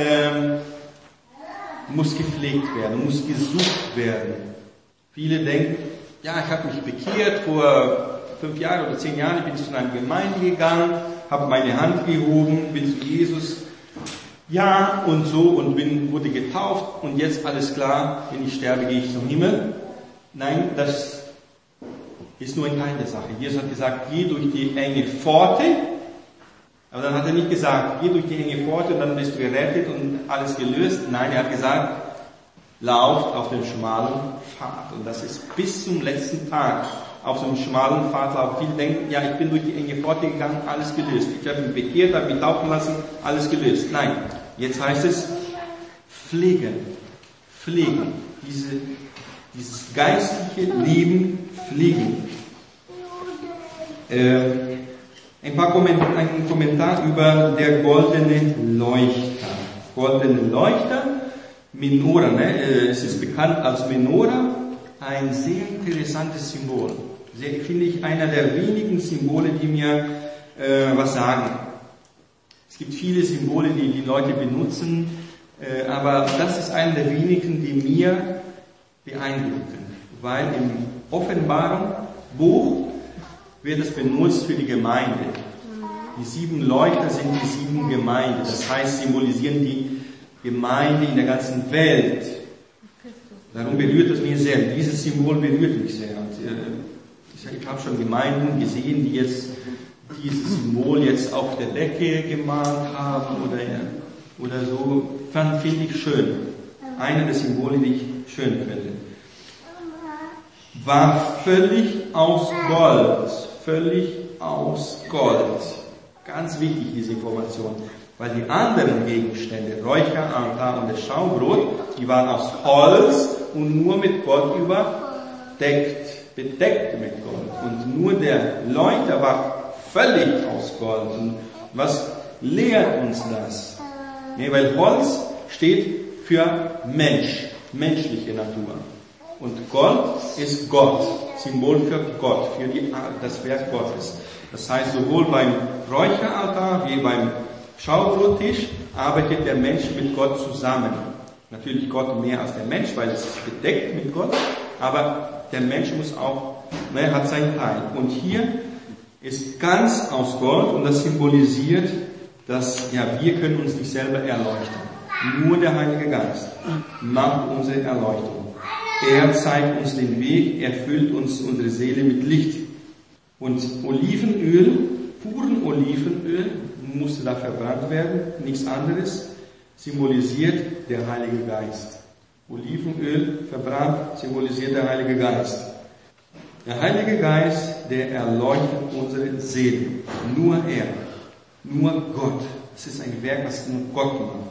muss gepflegt werden, muss gesucht werden. Viele denken, ich habe mich bekehrt, vor 5 Jahren oder 10 Jahren bin ich zu einer Gemeinde gegangen, habe meine Hand gehoben, bin zu Jesus, und so und wurde getauft und jetzt alles klar, wenn ich sterbe, gehe ich zum Himmel. Nein, das ist nur ein Teil der Sache. Jesus hat gesagt, geh durch die enge Pforte, Aber dann hat er nicht gesagt, geh durch die enge Pforte und dann bist du gerettet und alles gelöst. Nein, er hat gesagt, lauft auf dem schmalen Pfad. Und das ist bis zum letzten Tag auf so einem schmalen Pfad laufen. Viele denken, ja, ich bin durch die enge Pforte gegangen, alles gelöst. Ich habe mich bekehrt, habe mich taufen lassen, alles gelöst. Nein, jetzt heißt es pflegen. Pflegen. Dieses geistliche Leben pflegen. Ein Kommentar über der goldene Leuchter. Goldene Leuchter, Menora, es ist bekannt als Menora, ein sehr interessantes Symbol. Finde ich einer der wenigen Symbole, die mir was sagen. Es gibt viele Symbole, die die Leute benutzen, aber das ist einer der wenigen, die mir beeindrucken. Weil im Offenbarungsbuch wird es benutzt für die Gemeinde. Die 7 Leuchter sind die 7 Gemeinden. Das heißt, symbolisieren die Gemeinde in der ganzen Welt. Darum berührt es mich sehr. Dieses Symbol berührt mich sehr. Ich habe schon Gemeinden gesehen, die jetzt dieses Symbol jetzt auf der Decke gemalt haben oder so. Finde ich schön. Eine der Symbole, die ich schön finde. War völlig aus Gold. Völlig aus Gold. Ganz wichtig, diese Information. Weil die anderen Gegenstände, Räucheraltar und das Schaubrot, die waren aus Holz und nur mit Gold überdeckt. Bedeckt mit Gold. Und nur der Leuchter war völlig aus Gold. Und was lehrt uns das? Weil Holz steht für Mensch, menschliche Natur. Und Gold ist Gott, Symbol für Gott, für das Werk Gottes. Das heißt, sowohl beim Räucheraltar wie beim Schaubrottisch arbeitet der Mensch mit Gott zusammen. Natürlich Gott mehr als der Mensch, weil es ist bedeckt mit Gott, aber der Mensch muss auch, hat seinen Teil. Und hier ist ganz aus Gold und das symbolisiert, dass wir können uns nicht selber erleuchten. Nur der Heilige Geist macht unsere Erleuchtung. Er zeigt uns den Weg, er füllt uns unsere Seele mit Licht. Und Olivenöl, puren Olivenöl, musste da verbrannt werden, nichts anderes, symbolisiert der Heilige Geist. Olivenöl verbrannt, symbolisiert der Heilige Geist. Der Heilige Geist, der erleuchtet unsere Seele. Nur er, nur Gott. Es ist ein Werk, das nur Gott macht.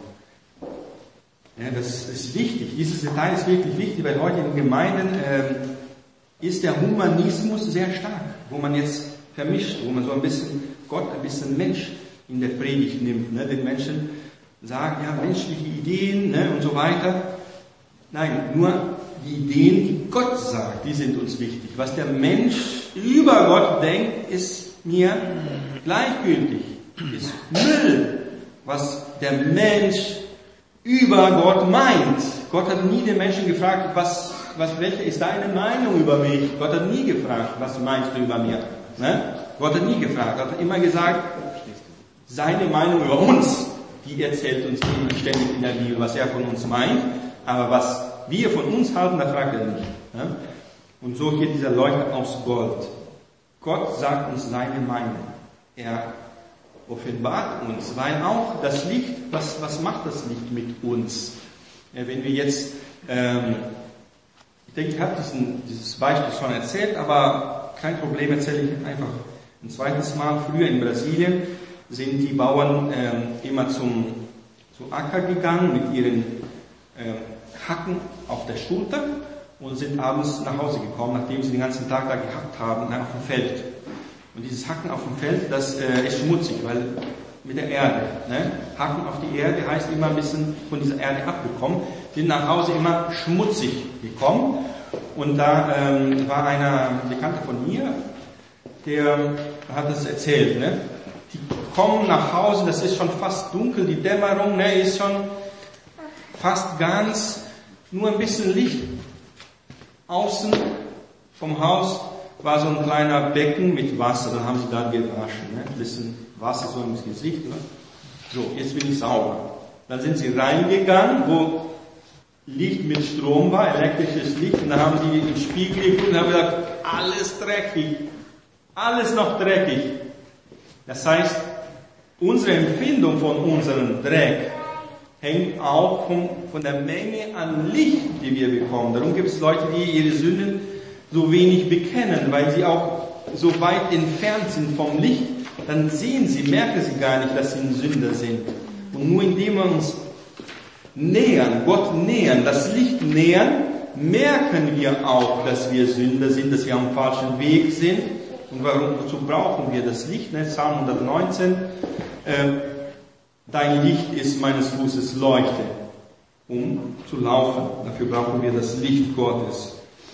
Ja, das ist wichtig. Dieses Detail ist wirklich wichtig, weil heute in Gemeinden ist der Humanismus sehr stark, wo man jetzt vermischt, wo man so ein bisschen Gott, ein bisschen Mensch in der Predigt nimmt. Den Menschen sagen, ja, menschliche Ideen und so weiter. Nein, nur die Ideen, die Gott sagt, die sind uns wichtig. Was der Mensch über Gott denkt, ist mir gleichgültig, ist Müll. Was der Mensch über Gott meint. Gott hat nie den Menschen gefragt, welche ist deine Meinung über mich? Gott hat nie gefragt, was meinst du über mir? Gott hat nie gefragt. Gott hat immer gesagt, seine Meinung über uns, die erzählt uns ständig in der Bibel, was er von uns meint. Aber was wir von uns halten, da fragt er nicht. Und so geht dieser Leuchter aus Gold. Gott sagt uns seine Meinung. Er offenbart uns, weil auch das Licht, was macht das Licht mit uns? Wenn wir jetzt, ich denke, ich habe dieses Beispiel schon erzählt, aber kein Problem, erzähle ich einfach ein zweites Mal. Früher in Brasilien sind die Bauern immer zum Acker gegangen mit ihren Hacken auf der Schulter und sind abends nach Hause gekommen, nachdem sie den ganzen Tag da gehackt haben auf dem Feld. Und dieses Hacken auf dem Feld, das ist schmutzig, weil mit der Erde. Hacken auf die Erde heißt immer ein bisschen von dieser Erde abgekommen. Sind nach Hause immer schmutzig gekommen. Und da war einer Bekannter von mir, der hat das erzählt. Die kommen nach Hause, das ist schon fast dunkel, die Dämmerung ist schon fast ganz, nur ein bisschen Licht. Außen vom Haus war so ein kleiner Becken mit Wasser, dann haben sie da gewaschen. Ein bisschen Wasser so ins Gesicht. So, jetzt bin ich sauber. Dann sind sie reingegangen, wo Licht mit Strom war, elektrisches Licht, und dann haben sie im Spiegel geguckt und haben gesagt, alles dreckig, alles noch dreckig. Das heißt, Unsere Empfindung von unserem Dreck hängt auch von der Menge an Licht, die wir bekommen. Darum gibt es Leute, die ihre Sünden so wenig bekennen, weil sie auch so weit entfernt sind vom Licht. Dann merken sie gar nicht, dass sie ein Sünder sind. Und nur indem wir uns nähern, Gott nähern, das Licht nähern, merken wir auch, dass wir Sünder sind, dass wir am falschen Weg sind. Und wozu brauchen wir das Licht? Psalm 119, dein Licht ist meines Fußes Leuchte, um zu laufen. Dafür brauchen wir das Licht Gottes.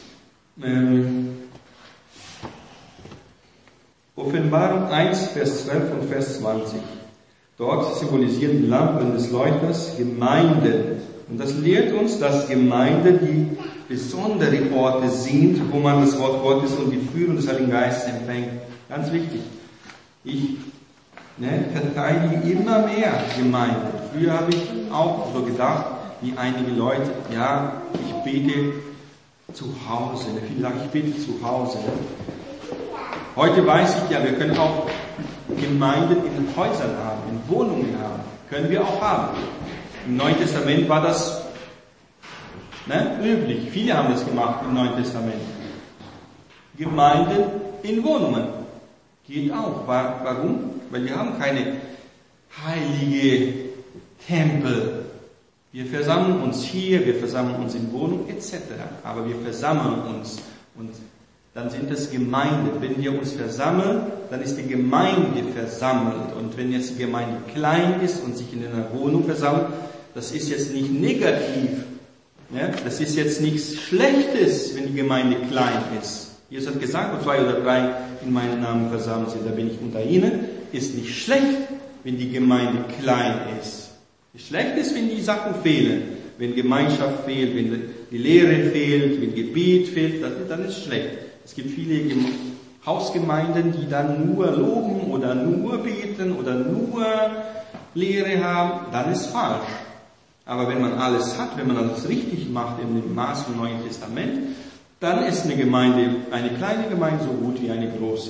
Offenbarung 1, Vers 12 und Vers 20. Dort symbolisieren die Lampen des Leuchters Gemeinden. Und das lehrt uns, dass Gemeinden die besondere Orte sind, wo man das Wort Gottes und die Führung des Heiligen Geistes empfängt. Ganz wichtig. Ich verteidige immer mehr Gemeinden. Früher habe ich auch so gedacht, wie einige Leute, ja, ich bete zu Hause. Viele sagen, ich bete zu Hause. Heute weiß ich ja, wir können auch Gemeinden in Häusern haben, in Wohnungen haben. Können wir auch haben. Im Neuen Testament war das üblich. Viele haben das gemacht im Neuen Testament. Gemeinden in Wohnungen. Geht auch. Warum? Weil wir haben keine heilige Tempel. Wir versammeln uns hier, wir versammeln uns in Wohnungen etc. Aber wir versammeln uns und dann sind es Gemeinden. Wenn wir uns versammeln, dann ist die Gemeinde versammelt. Und wenn jetzt die Gemeinde klein ist und sich in einer Wohnung versammelt, das ist jetzt nicht negativ. Ja? Das ist jetzt nichts Schlechtes, wenn die Gemeinde klein ist. Jesus hat gesagt, wo 2 oder 3 in meinem Namen versammelt sind, da bin ich unter ihnen. Ist nicht schlecht, wenn die Gemeinde klein ist. Schlecht ist, wenn die Sachen fehlen. Wenn Gemeinschaft fehlt, wenn die Lehre fehlt, wenn Gebet fehlt, dann ist es schlecht. Es gibt viele Hausgemeinden, die dann nur loben oder nur beten oder nur Lehre haben, dann ist es falsch. Aber wenn man alles hat, wenn man alles richtig macht im Maß vom Neuen Testament, dann ist eine kleine Gemeinde so gut wie eine große.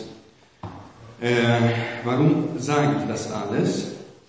Warum sage ich das alles?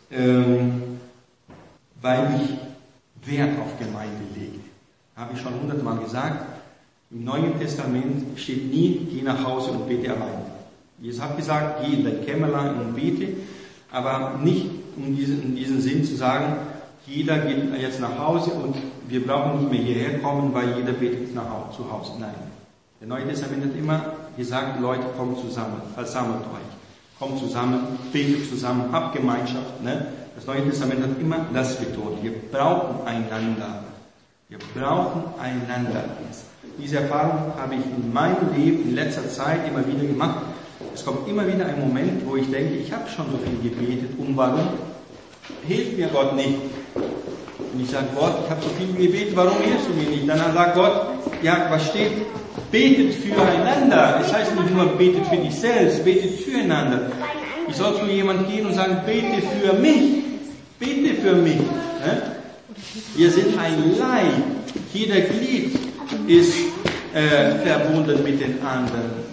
Weil ich Wert auf Gemeinde lege. Habe ich schon 100-mal gesagt. Im Neuen Testament steht nie, geh nach Hause und bete allein. Jesus hat gesagt, geh in dein Kämmerlein und bete, aber nicht in diesem Sinn zu sagen, jeder geht jetzt nach Hause und wir brauchen nicht mehr hierher kommen, weil jeder betet zu Hause. Nein. Der Neue Testament hat immer gesagt, Leute, kommt zusammen, versammelt euch. Kommt zusammen, betet zusammen, habt Gemeinschaft. Das Neue Testament hat immer das betont. Wir brauchen einander. Wir brauchen einander. Diese Erfahrung habe ich in meinem Leben in letzter Zeit immer wieder gemacht. Es kommt immer wieder ein Moment, wo ich denke, ich habe schon so viel gebetet. Warum hilft mir Gott nicht? Und ich sage, Gott, ich habe so viel gebetet, warum hilfst du mir nicht? Dann sagt Gott, ja, was steht? Betet füreinander. Das heißt nicht nur, betet für dich selbst, betet füreinander. Ich soll zu jemandem gehen und sagen, bete für mich. Bete für mich. Wir sind ein Leib. Jeder Glied ist verbunden mit den anderen.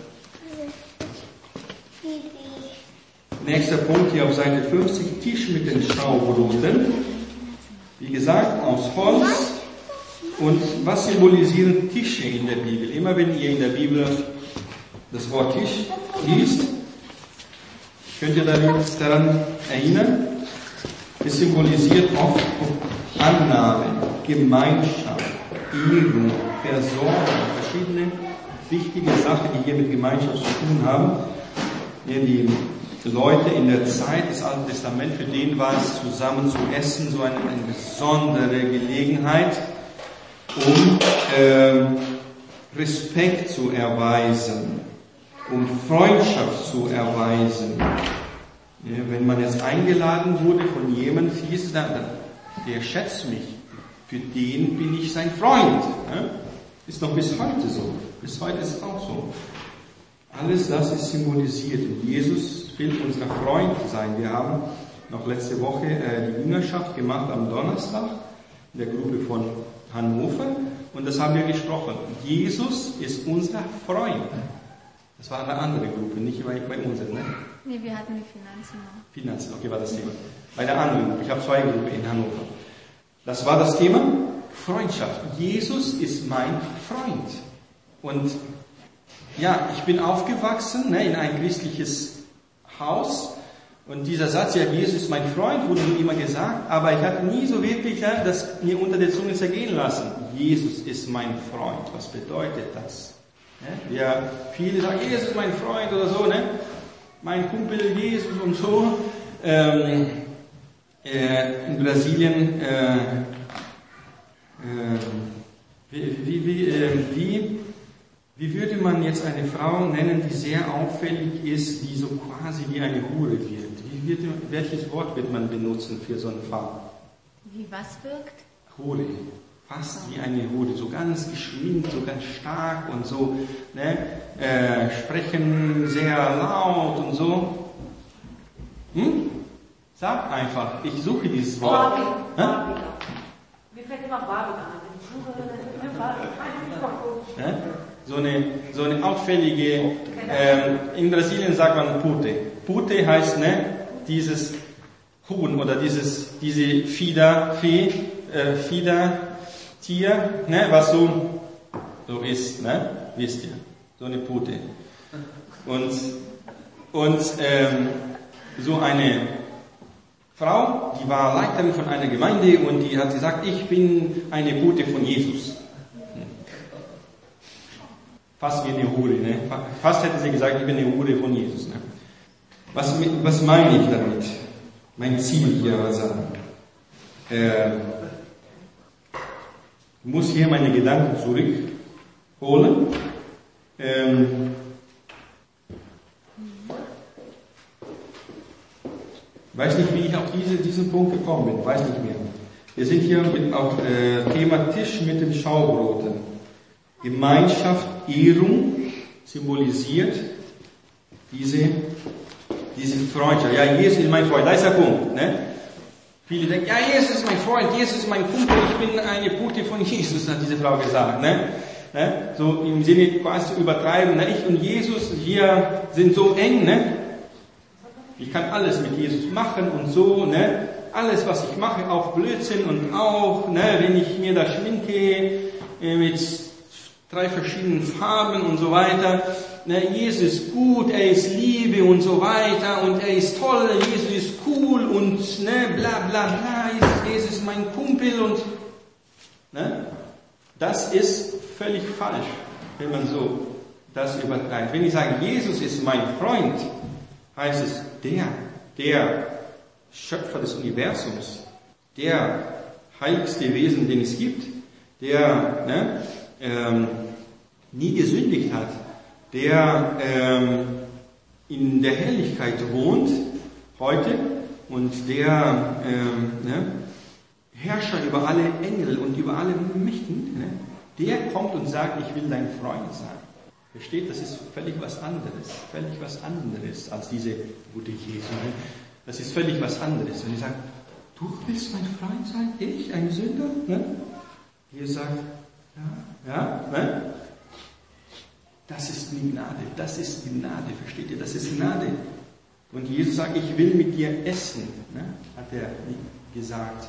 Nächster Punkt hier auf Seite 50, Tisch mit den Schaubroten. Wie gesagt, aus Holz. Und was symbolisieren Tische in der Bibel? Immer wenn ihr in der Bibel das Wort Tisch liest, könnt ihr daran erinnern, es symbolisiert oft Annahme, Gemeinschaft, Ehrung, Versorgung, verschiedene wichtige Sachen, die hier mit Gemeinschaft zu tun haben. Die Leute in der Zeit des Alten Testaments, für den war es zusammen zu essen so eine besondere Gelegenheit, um Respekt zu erweisen, um Freundschaft zu erweisen. Wenn man jetzt eingeladen wurde von jemandem, hieß es dann, der schätzt mich, für den bin ich sein Freund. Ist noch bis heute so. Bis heute ist es auch so. Alles das ist symbolisiert. Und Jesus will unser Freund sein. Wir haben noch letzte Woche die Jüngerschaft gemacht am Donnerstag in der Gruppe von Hannover. Und das haben wir gesprochen. Jesus ist unser Freund. Das war eine andere Gruppe, nicht bei unseren, ne? Nee, wir hatten die Finanzen noch. Finanzen, okay, war das Thema. Bei der anderen Gruppe, ich habe 2 Gruppen in Hannover. Das war das Thema Freundschaft. Jesus ist mein Freund. Und ja, ich bin aufgewachsen, ne, in ein christliches Haus. Und dieser Satz, ja, Jesus ist mein Freund, wurde mir immer gesagt, aber ich habe nie so wirklich das mir unter der Zunge zergehen lassen. Jesus ist mein Freund. Was bedeutet das? Ne? Ja, viele sagen, Jesus ist mein Freund oder so, ne? Mein Kumpel Jesus und so. In Brasilien, wie würde man jetzt eine Frau nennen, die sehr auffällig ist, die so quasi wie eine Hure wird? Welches Wort wird man benutzen für so eine Frau? Wie was wirkt? Hure. Fast wie eine Hure. So ganz geschminkt, so ganz stark und so, ne? Sprechen sehr laut und so. Sag einfach, ich suche dieses Wort. Barbie. Mir fällt immer Barbie an. So eine auffällige, in Brasilien sagt man Pute. Pute heißt, ne, dieses Huhn oder diese Fiedertier, ne, was so ist, ne, wisst ihr, so eine Pute. Und so eine Frau, die war Leiterin von einer Gemeinde und die hat gesagt, ich bin eine Pute von Jesus. Fast wie eine Hure, ne? Fast hätte sie gesagt, ich bin eine Hure von Jesus. Ne? Was meine ich damit? Mein Ziel hier war sagen. Ich muss hier meine Gedanken zurückholen. Weiß nicht, wie ich auf diesen Punkt gekommen bin. Weiß nicht mehr. Wir sind hier auf Thema Tisch mit den Schaubroten. Gemeinschaft, Ehrung symbolisiert diese Freundschaft. Ja, Jesus ist mein Freund. Da ist der Punkt. Ne? Viele denken, ja, Jesus ist mein Freund, Jesus ist mein Kumpel, ich bin eine Pute von Jesus, hat diese Frau gesagt. Ne? So im Sinne quasi zu übertreiben. Ne? Ich und Jesus, wir sind so eng. Ne? Ich kann alles mit Jesus machen und so. Ne? Alles, was ich mache, auch Blödsinn und auch, ne, wenn ich mir da schminke mit 3 verschiedenen Farben und so weiter. Ne, Jesus ist gut, er ist Liebe und so weiter und er ist toll, Jesus ist cool und ne, bla bla bla, Jesus ist mein Kumpel und ne, das ist völlig falsch, wenn man so das übertreibt. Wenn ich sage, Jesus ist mein Freund, heißt es, der Schöpfer des Universums, der heiligste Wesen, den es gibt, der nie gesündigt hat, der in der Herrlichkeit wohnt heute und der Herrscher über alle Engel und über alle Mächten, ne? Der kommt und sagt, ich will dein Freund sein. Versteht, das ist völlig was anderes als diese gute Jesu. Ne? Das ist völlig was anderes. Und ich sage, du willst mein Freund sein? Ich, ein Sünder? Ne? Jesus sagt, ja, ne? Das ist die Gnade, versteht ihr? Das ist Gnade. Und Jesus sagt, ich will mit dir essen, ne? Hat er gesagt.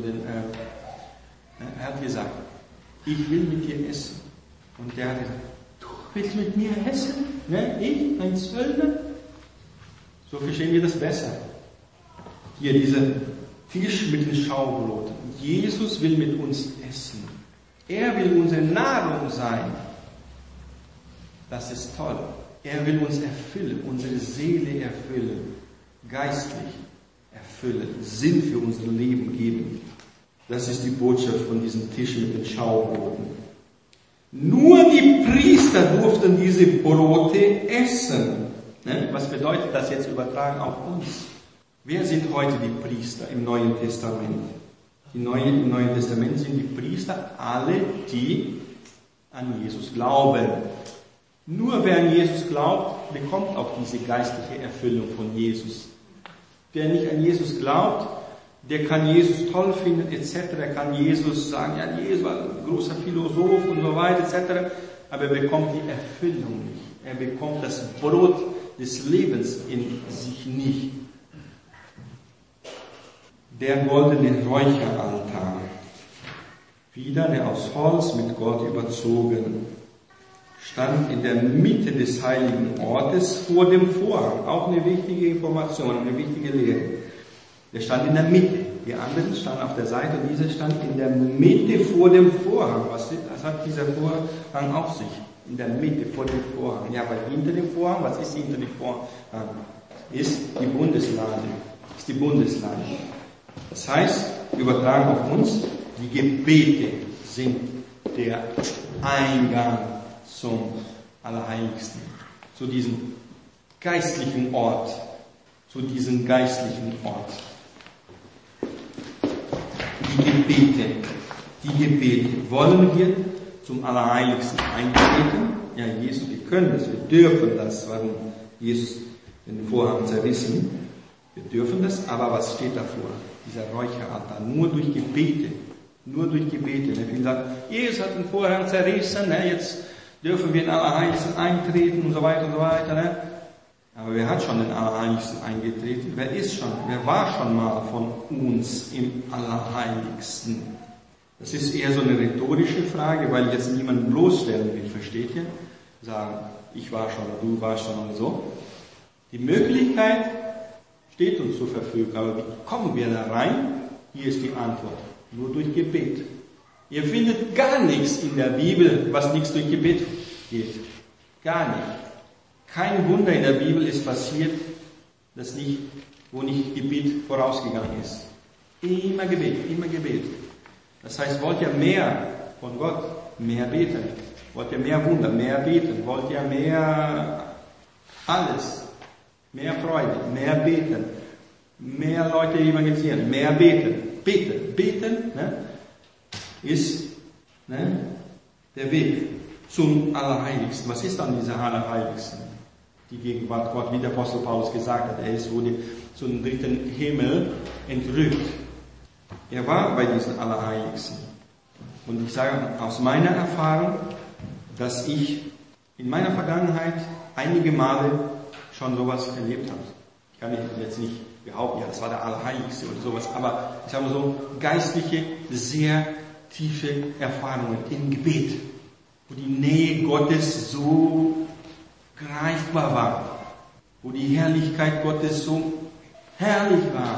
Er hat gesagt, ich will mit dir essen. Und der hat gesagt, du willst mit mir essen? Ne? Ich, ein Zöllner? So verstehen wir das besser. Hier dieser Tisch mit den Schaubroten. Jesus will mit uns essen. Er will unsere Nahrung sein. Das ist toll. Er will uns erfüllen, unsere Seele erfüllen, geistlich erfüllen, Sinn für unser Leben geben. Das ist die Botschaft von diesem Tisch mit den Schaubroten. Nur die Priester durften diese Brote essen. Was bedeutet das jetzt übertragen auf uns? Wer sind heute die Priester im Neuen Testament? Im Neuen Testament sind die Priester alle, die an Jesus glauben. Nur wer an Jesus glaubt, bekommt auch diese geistliche Erfüllung von Jesus. Wer nicht an Jesus glaubt, der kann Jesus toll finden, etc. Er kann Jesus sagen, ja, Jesus war ein großer Philosoph und so weiter, etc. aber er bekommt die Erfüllung nicht. Er bekommt das Brot des Lebens in sich nicht. Der goldene Räucheraltar, wieder der aus Holz mit Gold überzogen, stand in der Mitte des heiligen Ortes vor dem Vorhang. Auch eine wichtige Information, eine wichtige Lehre. Der stand in der Mitte. Die anderen standen auf der Seite und dieser stand in der Mitte vor dem Vorhang. Was hat dieser Vorhang auf sich? In der Mitte vor dem Vorhang. Ja, weil hinter dem Vorhang, was ist hinter dem Vorhang? Ist die Bundeslade. Ist die Bundeslade. Das heißt, übertragen auf uns, die Gebete sind der Eingang zum Allerheiligsten, zu diesem geistlichen Ort, Die Gebete. Wollen wir zum Allerheiligsten eintreten? Ja, Jesus, wir können das, wir dürfen das. Warum Jesus den Vorhang zerrissen? Wir dürfen das, aber was steht davor? Dieser Räucheraltar, nur durch Gebete. Wenn viele sagen, Jesus hat den Vorhang zerrissen, jetzt dürfen wir in den Allerheiligsten eintreten und so weiter und so weiter. Aber wer hat schon den Allerheiligsten eingetreten? Wer war schon mal von uns im Allerheiligsten? Das ist eher so eine rhetorische Frage, weil jetzt niemand bloßstellen will, versteht ihr? Sagen, ich war schon oder du warst schon und so. Die Möglichkeit steht uns zur Verfügung, aber wie kommen wir da rein? Hier ist die Antwort. Nur durch Gebet. Ihr findet gar nichts in der Bibel, was nichts durch Gebet geht. Gar nicht. Kein Wunder in der Bibel ist passiert, wo nicht Gebet vorausgegangen ist. Immer Gebet. Das heißt, wollt ihr mehr von Gott? Mehr beten. Wollt ihr mehr Wunder? Mehr beten. Wollt ihr mehr alles? Mehr Freude, mehr beten. Mehr Leute evangelisieren, mehr beten. Beten ist der Weg zum Allerheiligsten. Was ist dann dieser Allerheiligsten? Die Gegenwart Gott, wie der Apostel Paulus gesagt hat, wurde zum dritten Himmel entrückt. Er war bei diesen Allerheiligsten. Und ich sage aus meiner Erfahrung, dass ich in meiner Vergangenheit einige Male schon sowas erlebt habe. Ich kann jetzt nicht behaupten, ja, das war der Allerheiligste oder sowas, aber ich sage mal so, geistliche, sehr tiefe Erfahrungen im Gebet, wo die Nähe Gottes so greifbar war, wo die Herrlichkeit Gottes so herrlich war.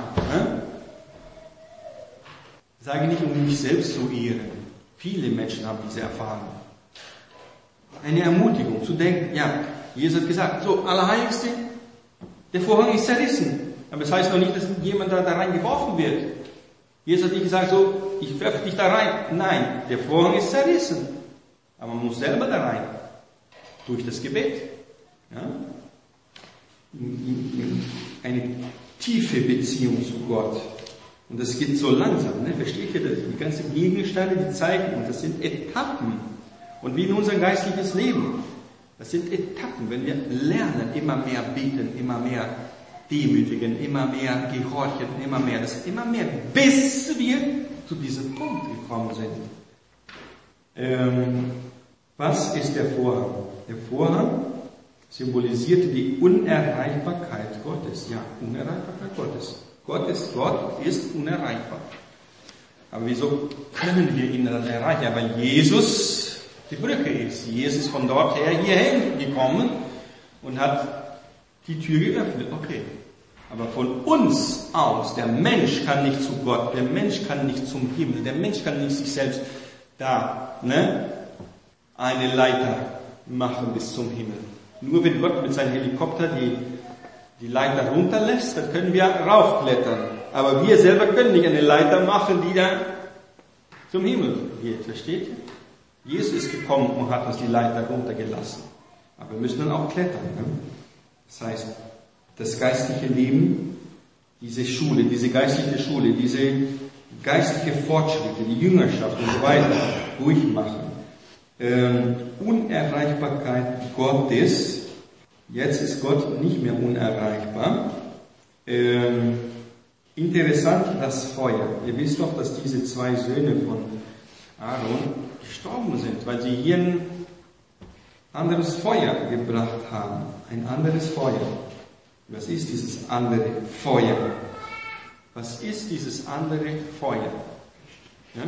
Ich sage nicht, um mich selbst zu ehren. Viele Menschen haben diese Erfahrung. Eine Ermutigung zu denken, ja, Jesus hat gesagt, so, Allerheiligste, der Vorhang ist zerrissen. Aber das heißt noch nicht, dass jemand da rein geworfen wird. Jesus hat nicht gesagt, so, ich werfe dich da rein. Nein, der Vorhang ist zerrissen. Aber man muss selber da rein. Durch das Gebet. Ja? Eine tiefe Beziehung zu Gott. Und das geht so langsam. Ne? Versteht ihr das? Die ganzen Gegenstände, die zeigen uns, das sind Etappen. Und wie in unser geistliches Leben. Das sind Etappen, wenn wir lernen, immer mehr beten, immer mehr demütigen, immer mehr gehorchen, immer mehr, bis wir zu diesem Punkt gekommen sind. Was ist der Vorhang? Der Vorhang symbolisierte die Unerreichbarkeit Gottes. Ja, Unerreichbarkeit Gottes. Gott ist unerreichbar. Aber wieso können wir ihn dann erreichen? Ja, weil Jesus die Brücke ist. Jesus ist von dort her hierhin gekommen und hat die Tür geöffnet. Okay. Aber von uns aus, der Mensch kann nicht zu Gott, der Mensch kann nicht zum Himmel, der Mensch kann nicht sich selbst eine Leiter machen bis zum Himmel. Nur wenn Gott mit seinem Helikopter die Leiter runterlässt, dann können wir raufklettern. Aber wir selber können nicht eine Leiter machen, die dann zum Himmel geht. Versteht ihr? Jesus ist gekommen und hat uns die Leiter runtergelassen. Aber wir müssen dann auch klettern. Ne? Das heißt, das geistliche Leben, diese geistliche Schule, diese geistliche Fortschritte, die Jüngerschaft und so weiter durchmachen. Unerreichbarkeit Gottes. Jetzt ist Gott nicht mehr unerreichbar. Interessant, das Feuer. Ihr wisst doch, dass diese 2 Söhne von Aaron gestorben sind, weil sie hier anderes Feuer gebracht haben. Ein anderes Feuer. Was ist dieses andere Feuer? Was ist dieses andere Feuer? Ja?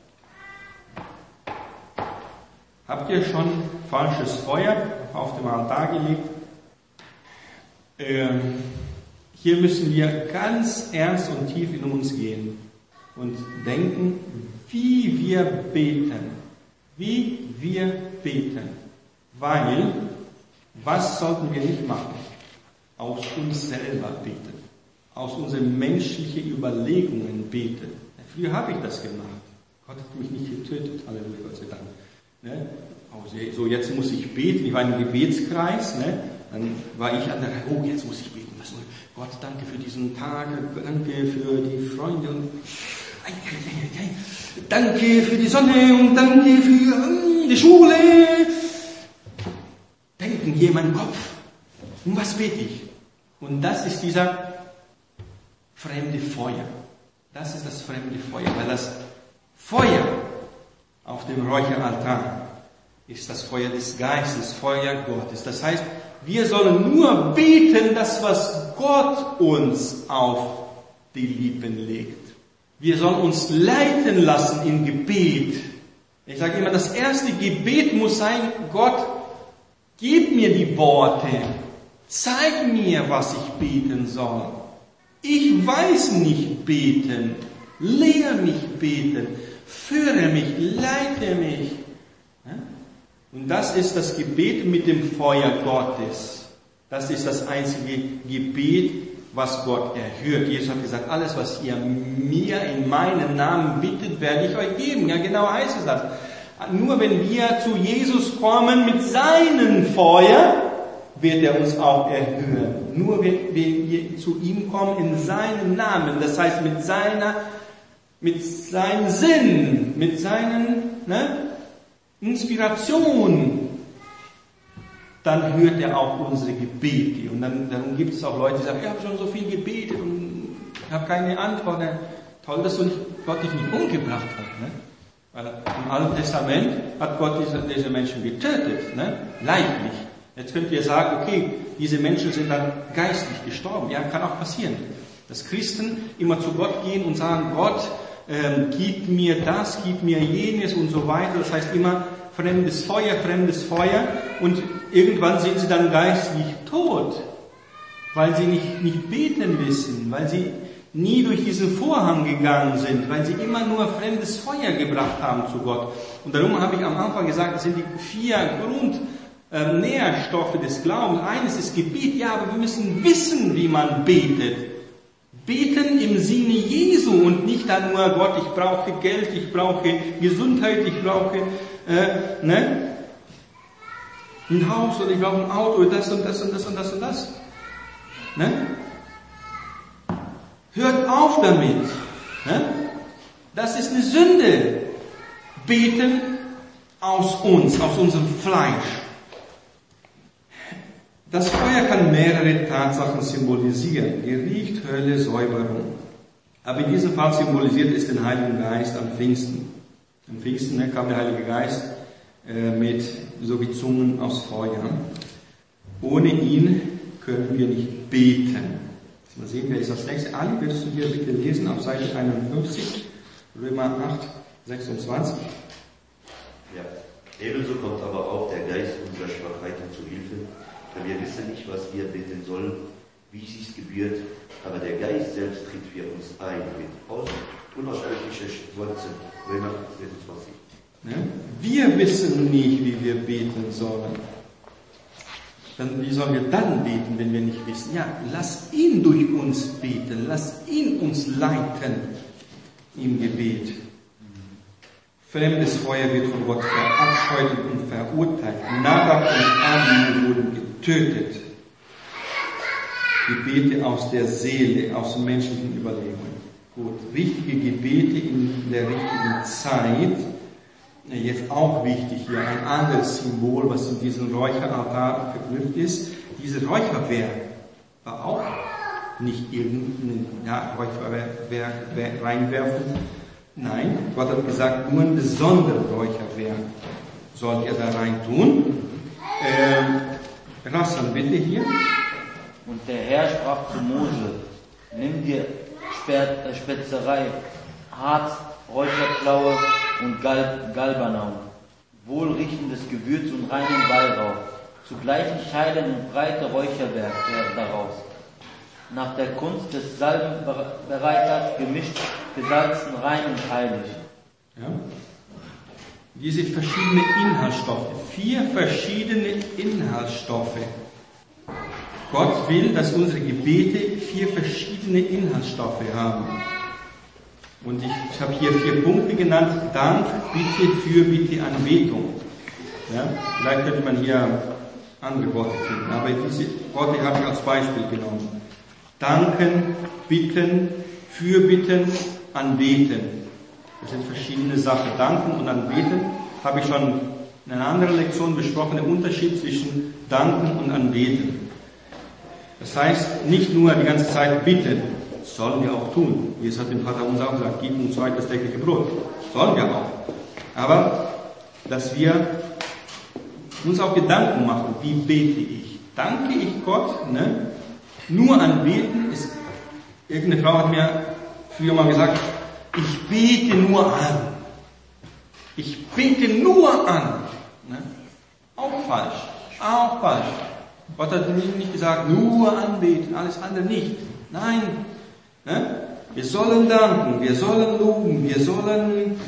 Habt ihr schon falsches Feuer auf dem Altar gelegt? Hier müssen wir ganz ernst und tief in uns gehen und denken, wie wir beten. Wie wir beten. Weil, was sollten wir nicht machen? Aus uns selber beten. Aus unseren menschlichen Überlegungen beten. Früher habe ich das gemacht. Gott hat mich nicht getötet. Halleluja, Gott sei Dank. Ne? So, jetzt muss ich beten. Ich war im Gebetskreis. Ne? Dann war ich an der Reihe. Oh, jetzt muss ich beten. Gott, danke für diesen Tag. Danke für die Freunde. Und danke für die Sonne. Und danke für die Schule. Denken hier in meinem Kopf. Um was bete ich? Und das ist dieser fremde Feuer. Das ist das fremde Feuer. Weil das Feuer auf dem Räucheraltar ist das Feuer des Geistes, Feuer Gottes. Das heißt, wir sollen nur beten, das, was Gott uns auf die Lippen legt. Wir sollen uns leiten lassen im Gebet. Ich sage immer, das erste Gebet muss sein, Gott, gib mir die Worte. Zeig mir, was ich beten soll. Ich weiß nicht beten. Lehre mich beten. Führe mich, leite mich. Und das ist das Gebet mit dem Feuer Gottes. Das ist das einzige Gebet, was Gott erhört. Jesus hat gesagt, alles, was ihr mir in meinem Namen bittet, werde ich euch geben. Ja, genau heißt es das. Nur wenn wir zu Jesus kommen mit seinem Feuer, wird er uns auch erhören. Nur wenn wir zu ihm kommen in seinem Namen, das heißt mit seinem Sinn, mit seinen Inspiration, dann hört er auch unsere Gebete. Und dann gibt es auch Leute, die sagen, ich habe schon so viel gebetet und ich habe keine Antwort. Toll, dass Gott dich nicht umgebracht hat. Ne? Weil im Alten Testament hat Gott diese Menschen getötet, ne? Leiblich. Jetzt könnt ihr sagen, okay, diese Menschen sind dann geistlich gestorben. Ja, kann auch passieren. Dass Christen immer zu Gott gehen und sagen, Gott, gib mir das, gib mir jenes und so weiter. Das heißt immer fremdes Feuer. Und irgendwann sind sie dann geistlich tot, weil sie nicht beten wissen, weil sie nie durch diesen Vorhang gegangen sind, weil sie immer nur fremdes Feuer gebracht haben zu Gott. Und darum habe ich am Anfang gesagt, das sind die 4 Grundnährstoffe des Glaubens. Eines ist Gebet, ja, aber wir müssen wissen, wie man betet. Beten im Sinne Jesu und nicht dann nur, Gott, ich brauche Geld, ich brauche Gesundheit, ich brauche ein Haus oder ich brauche ein Auto, das und das und das und das und das. Ne? Hört auf damit. Ne? Das ist eine Sünde. Beten aus uns, aus unserem Fleisch. Das Feuer kann mehrere Tatsachen symbolisieren. Gericht, Hölle, Säuberung. Aber in diesem Fall symbolisiert es den Heiligen Geist am Pfingsten. Am Pfingsten kam der Heilige Geist mit so wie Zungen aus Feuer. Ohne ihn können wir nicht beten. Mal sehen, wer ist das nächste? Ali, würdest du hier bitte lesen auf Seite 51, Römer 8, 26. Ja, ebenso kommt aber auch der Geist unserer Schwachheiten zu Hilfe. Denn wir wissen nicht, was wir beten sollen, wie es sich gebührt, aber der Geist selbst tritt für uns ein mit unaussprechlichen Worten. Römer 26. Ja? Wir wissen nicht, wie wir beten sollen. Dann, wie sollen wir dann beten, wenn wir nicht wissen? Ja, lass ihn durch uns beten, lass ihn uns leiten im Gebet. Fremdes Feuer wird von Gott verabscheut und verurteilt. Nadab und Abihu wurden getötet. Gebete aus der Seele, aus menschlichen Überlegungen. Gut, richtige Gebete in der richtigen Zeit. Jetzt auch wichtig hier, ein anderes Symbol, was in diesem Räucheraltar verknüpft ist. Diese Räucherwerk war auch nicht irgendein Räucherwerk reinwerfen. Nein, Gott hat gesagt, nur ein besonderes Räucherwerk sollt ihr da rein tun. Rassan, bitte hier. Und der Herr sprach zu Mose, nimm dir Spezerei, Harz, Räucherklaue und Galbanum, wohlriechendes Gewürz und reinen Weihrauch, zugleich Scheiben und breite Räucherwerk daraus. Nach der Kunst des Salbenbereiters, gemischt, gesalzen, rein und heilig. Ja. Diese verschiedenen Inhaltsstoffe, 4 verschiedene Inhaltsstoffe. Gott will, dass unsere Gebete 4 verschiedene Inhaltsstoffe haben. Und ich habe hier 4 Punkte genannt: Dank, Bitte, Fürbitte, Anbetung. Ja, vielleicht könnte man hier andere Worte finden, aber diese Worte habe ich als Beispiel genommen. Danken, bitten, fürbitten, anbeten. Das sind verschiedene Sachen. Danken und anbeten habe ich schon in einer anderen Lektion besprochen, der Unterschied zwischen danken und anbeten. Das heißt, nicht nur die ganze Zeit bitten, das sollen wir auch tun. Jesus hat dem Vater unser auch gesagt, gib uns heute das tägliche Brot. Sollen wir auch. Aber, dass wir uns auch Gedanken machen, wie bete ich? Danke ich Gott, ne? Nur anbeten ist, irgendeine Frau hat mir früher mal gesagt, ich bete nur an. Ich bete nur an. Ne? Auch falsch. Auch falsch. Gott hat nicht gesagt, nur anbeten, alles andere nicht. Nein. Ne? Wir sollen danken, wir sollen loben, wir sollen,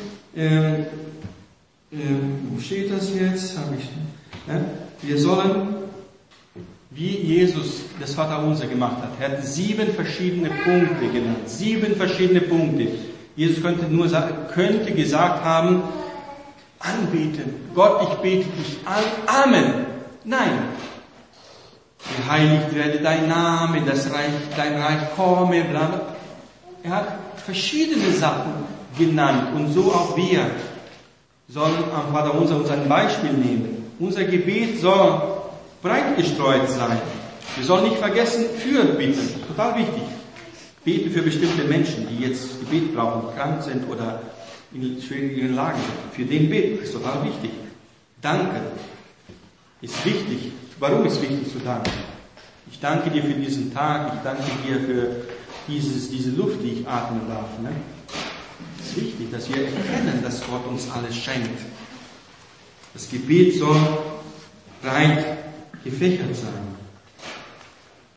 wo steht das jetzt? Ne? Wir sollen, wie Jesus das Vaterunser gemacht hat. Er hat 7 verschiedene Punkte genannt. 7 verschiedene Punkte. Jesus könnte gesagt haben, anbeten. Gott, ich bete dich an. Amen. Nein. Geheiligt werde dein Name, dein Reich komme, bla bla. Er hat verschiedene Sachen genannt. Und so auch wir sollen am Vaterunser uns ein Beispiel nehmen. Unser Gebet soll breit gestreut sein. Wir sollen nicht vergessen, Fürbitten. Total wichtig. Bete für bestimmte Menschen, die jetzt Gebet brauchen, krank sind oder in schwierigen Lagen sind. Für den beten ist total wichtig. Danken ist wichtig. Warum ist wichtig zu danken? Ich danke dir für diesen Tag. Ich danke dir für diese Luft, die ich atmen darf. Ne? Es ist wichtig, dass wir erkennen, dass Gott uns alles schenkt. Das Gebet soll breit gefächert sein.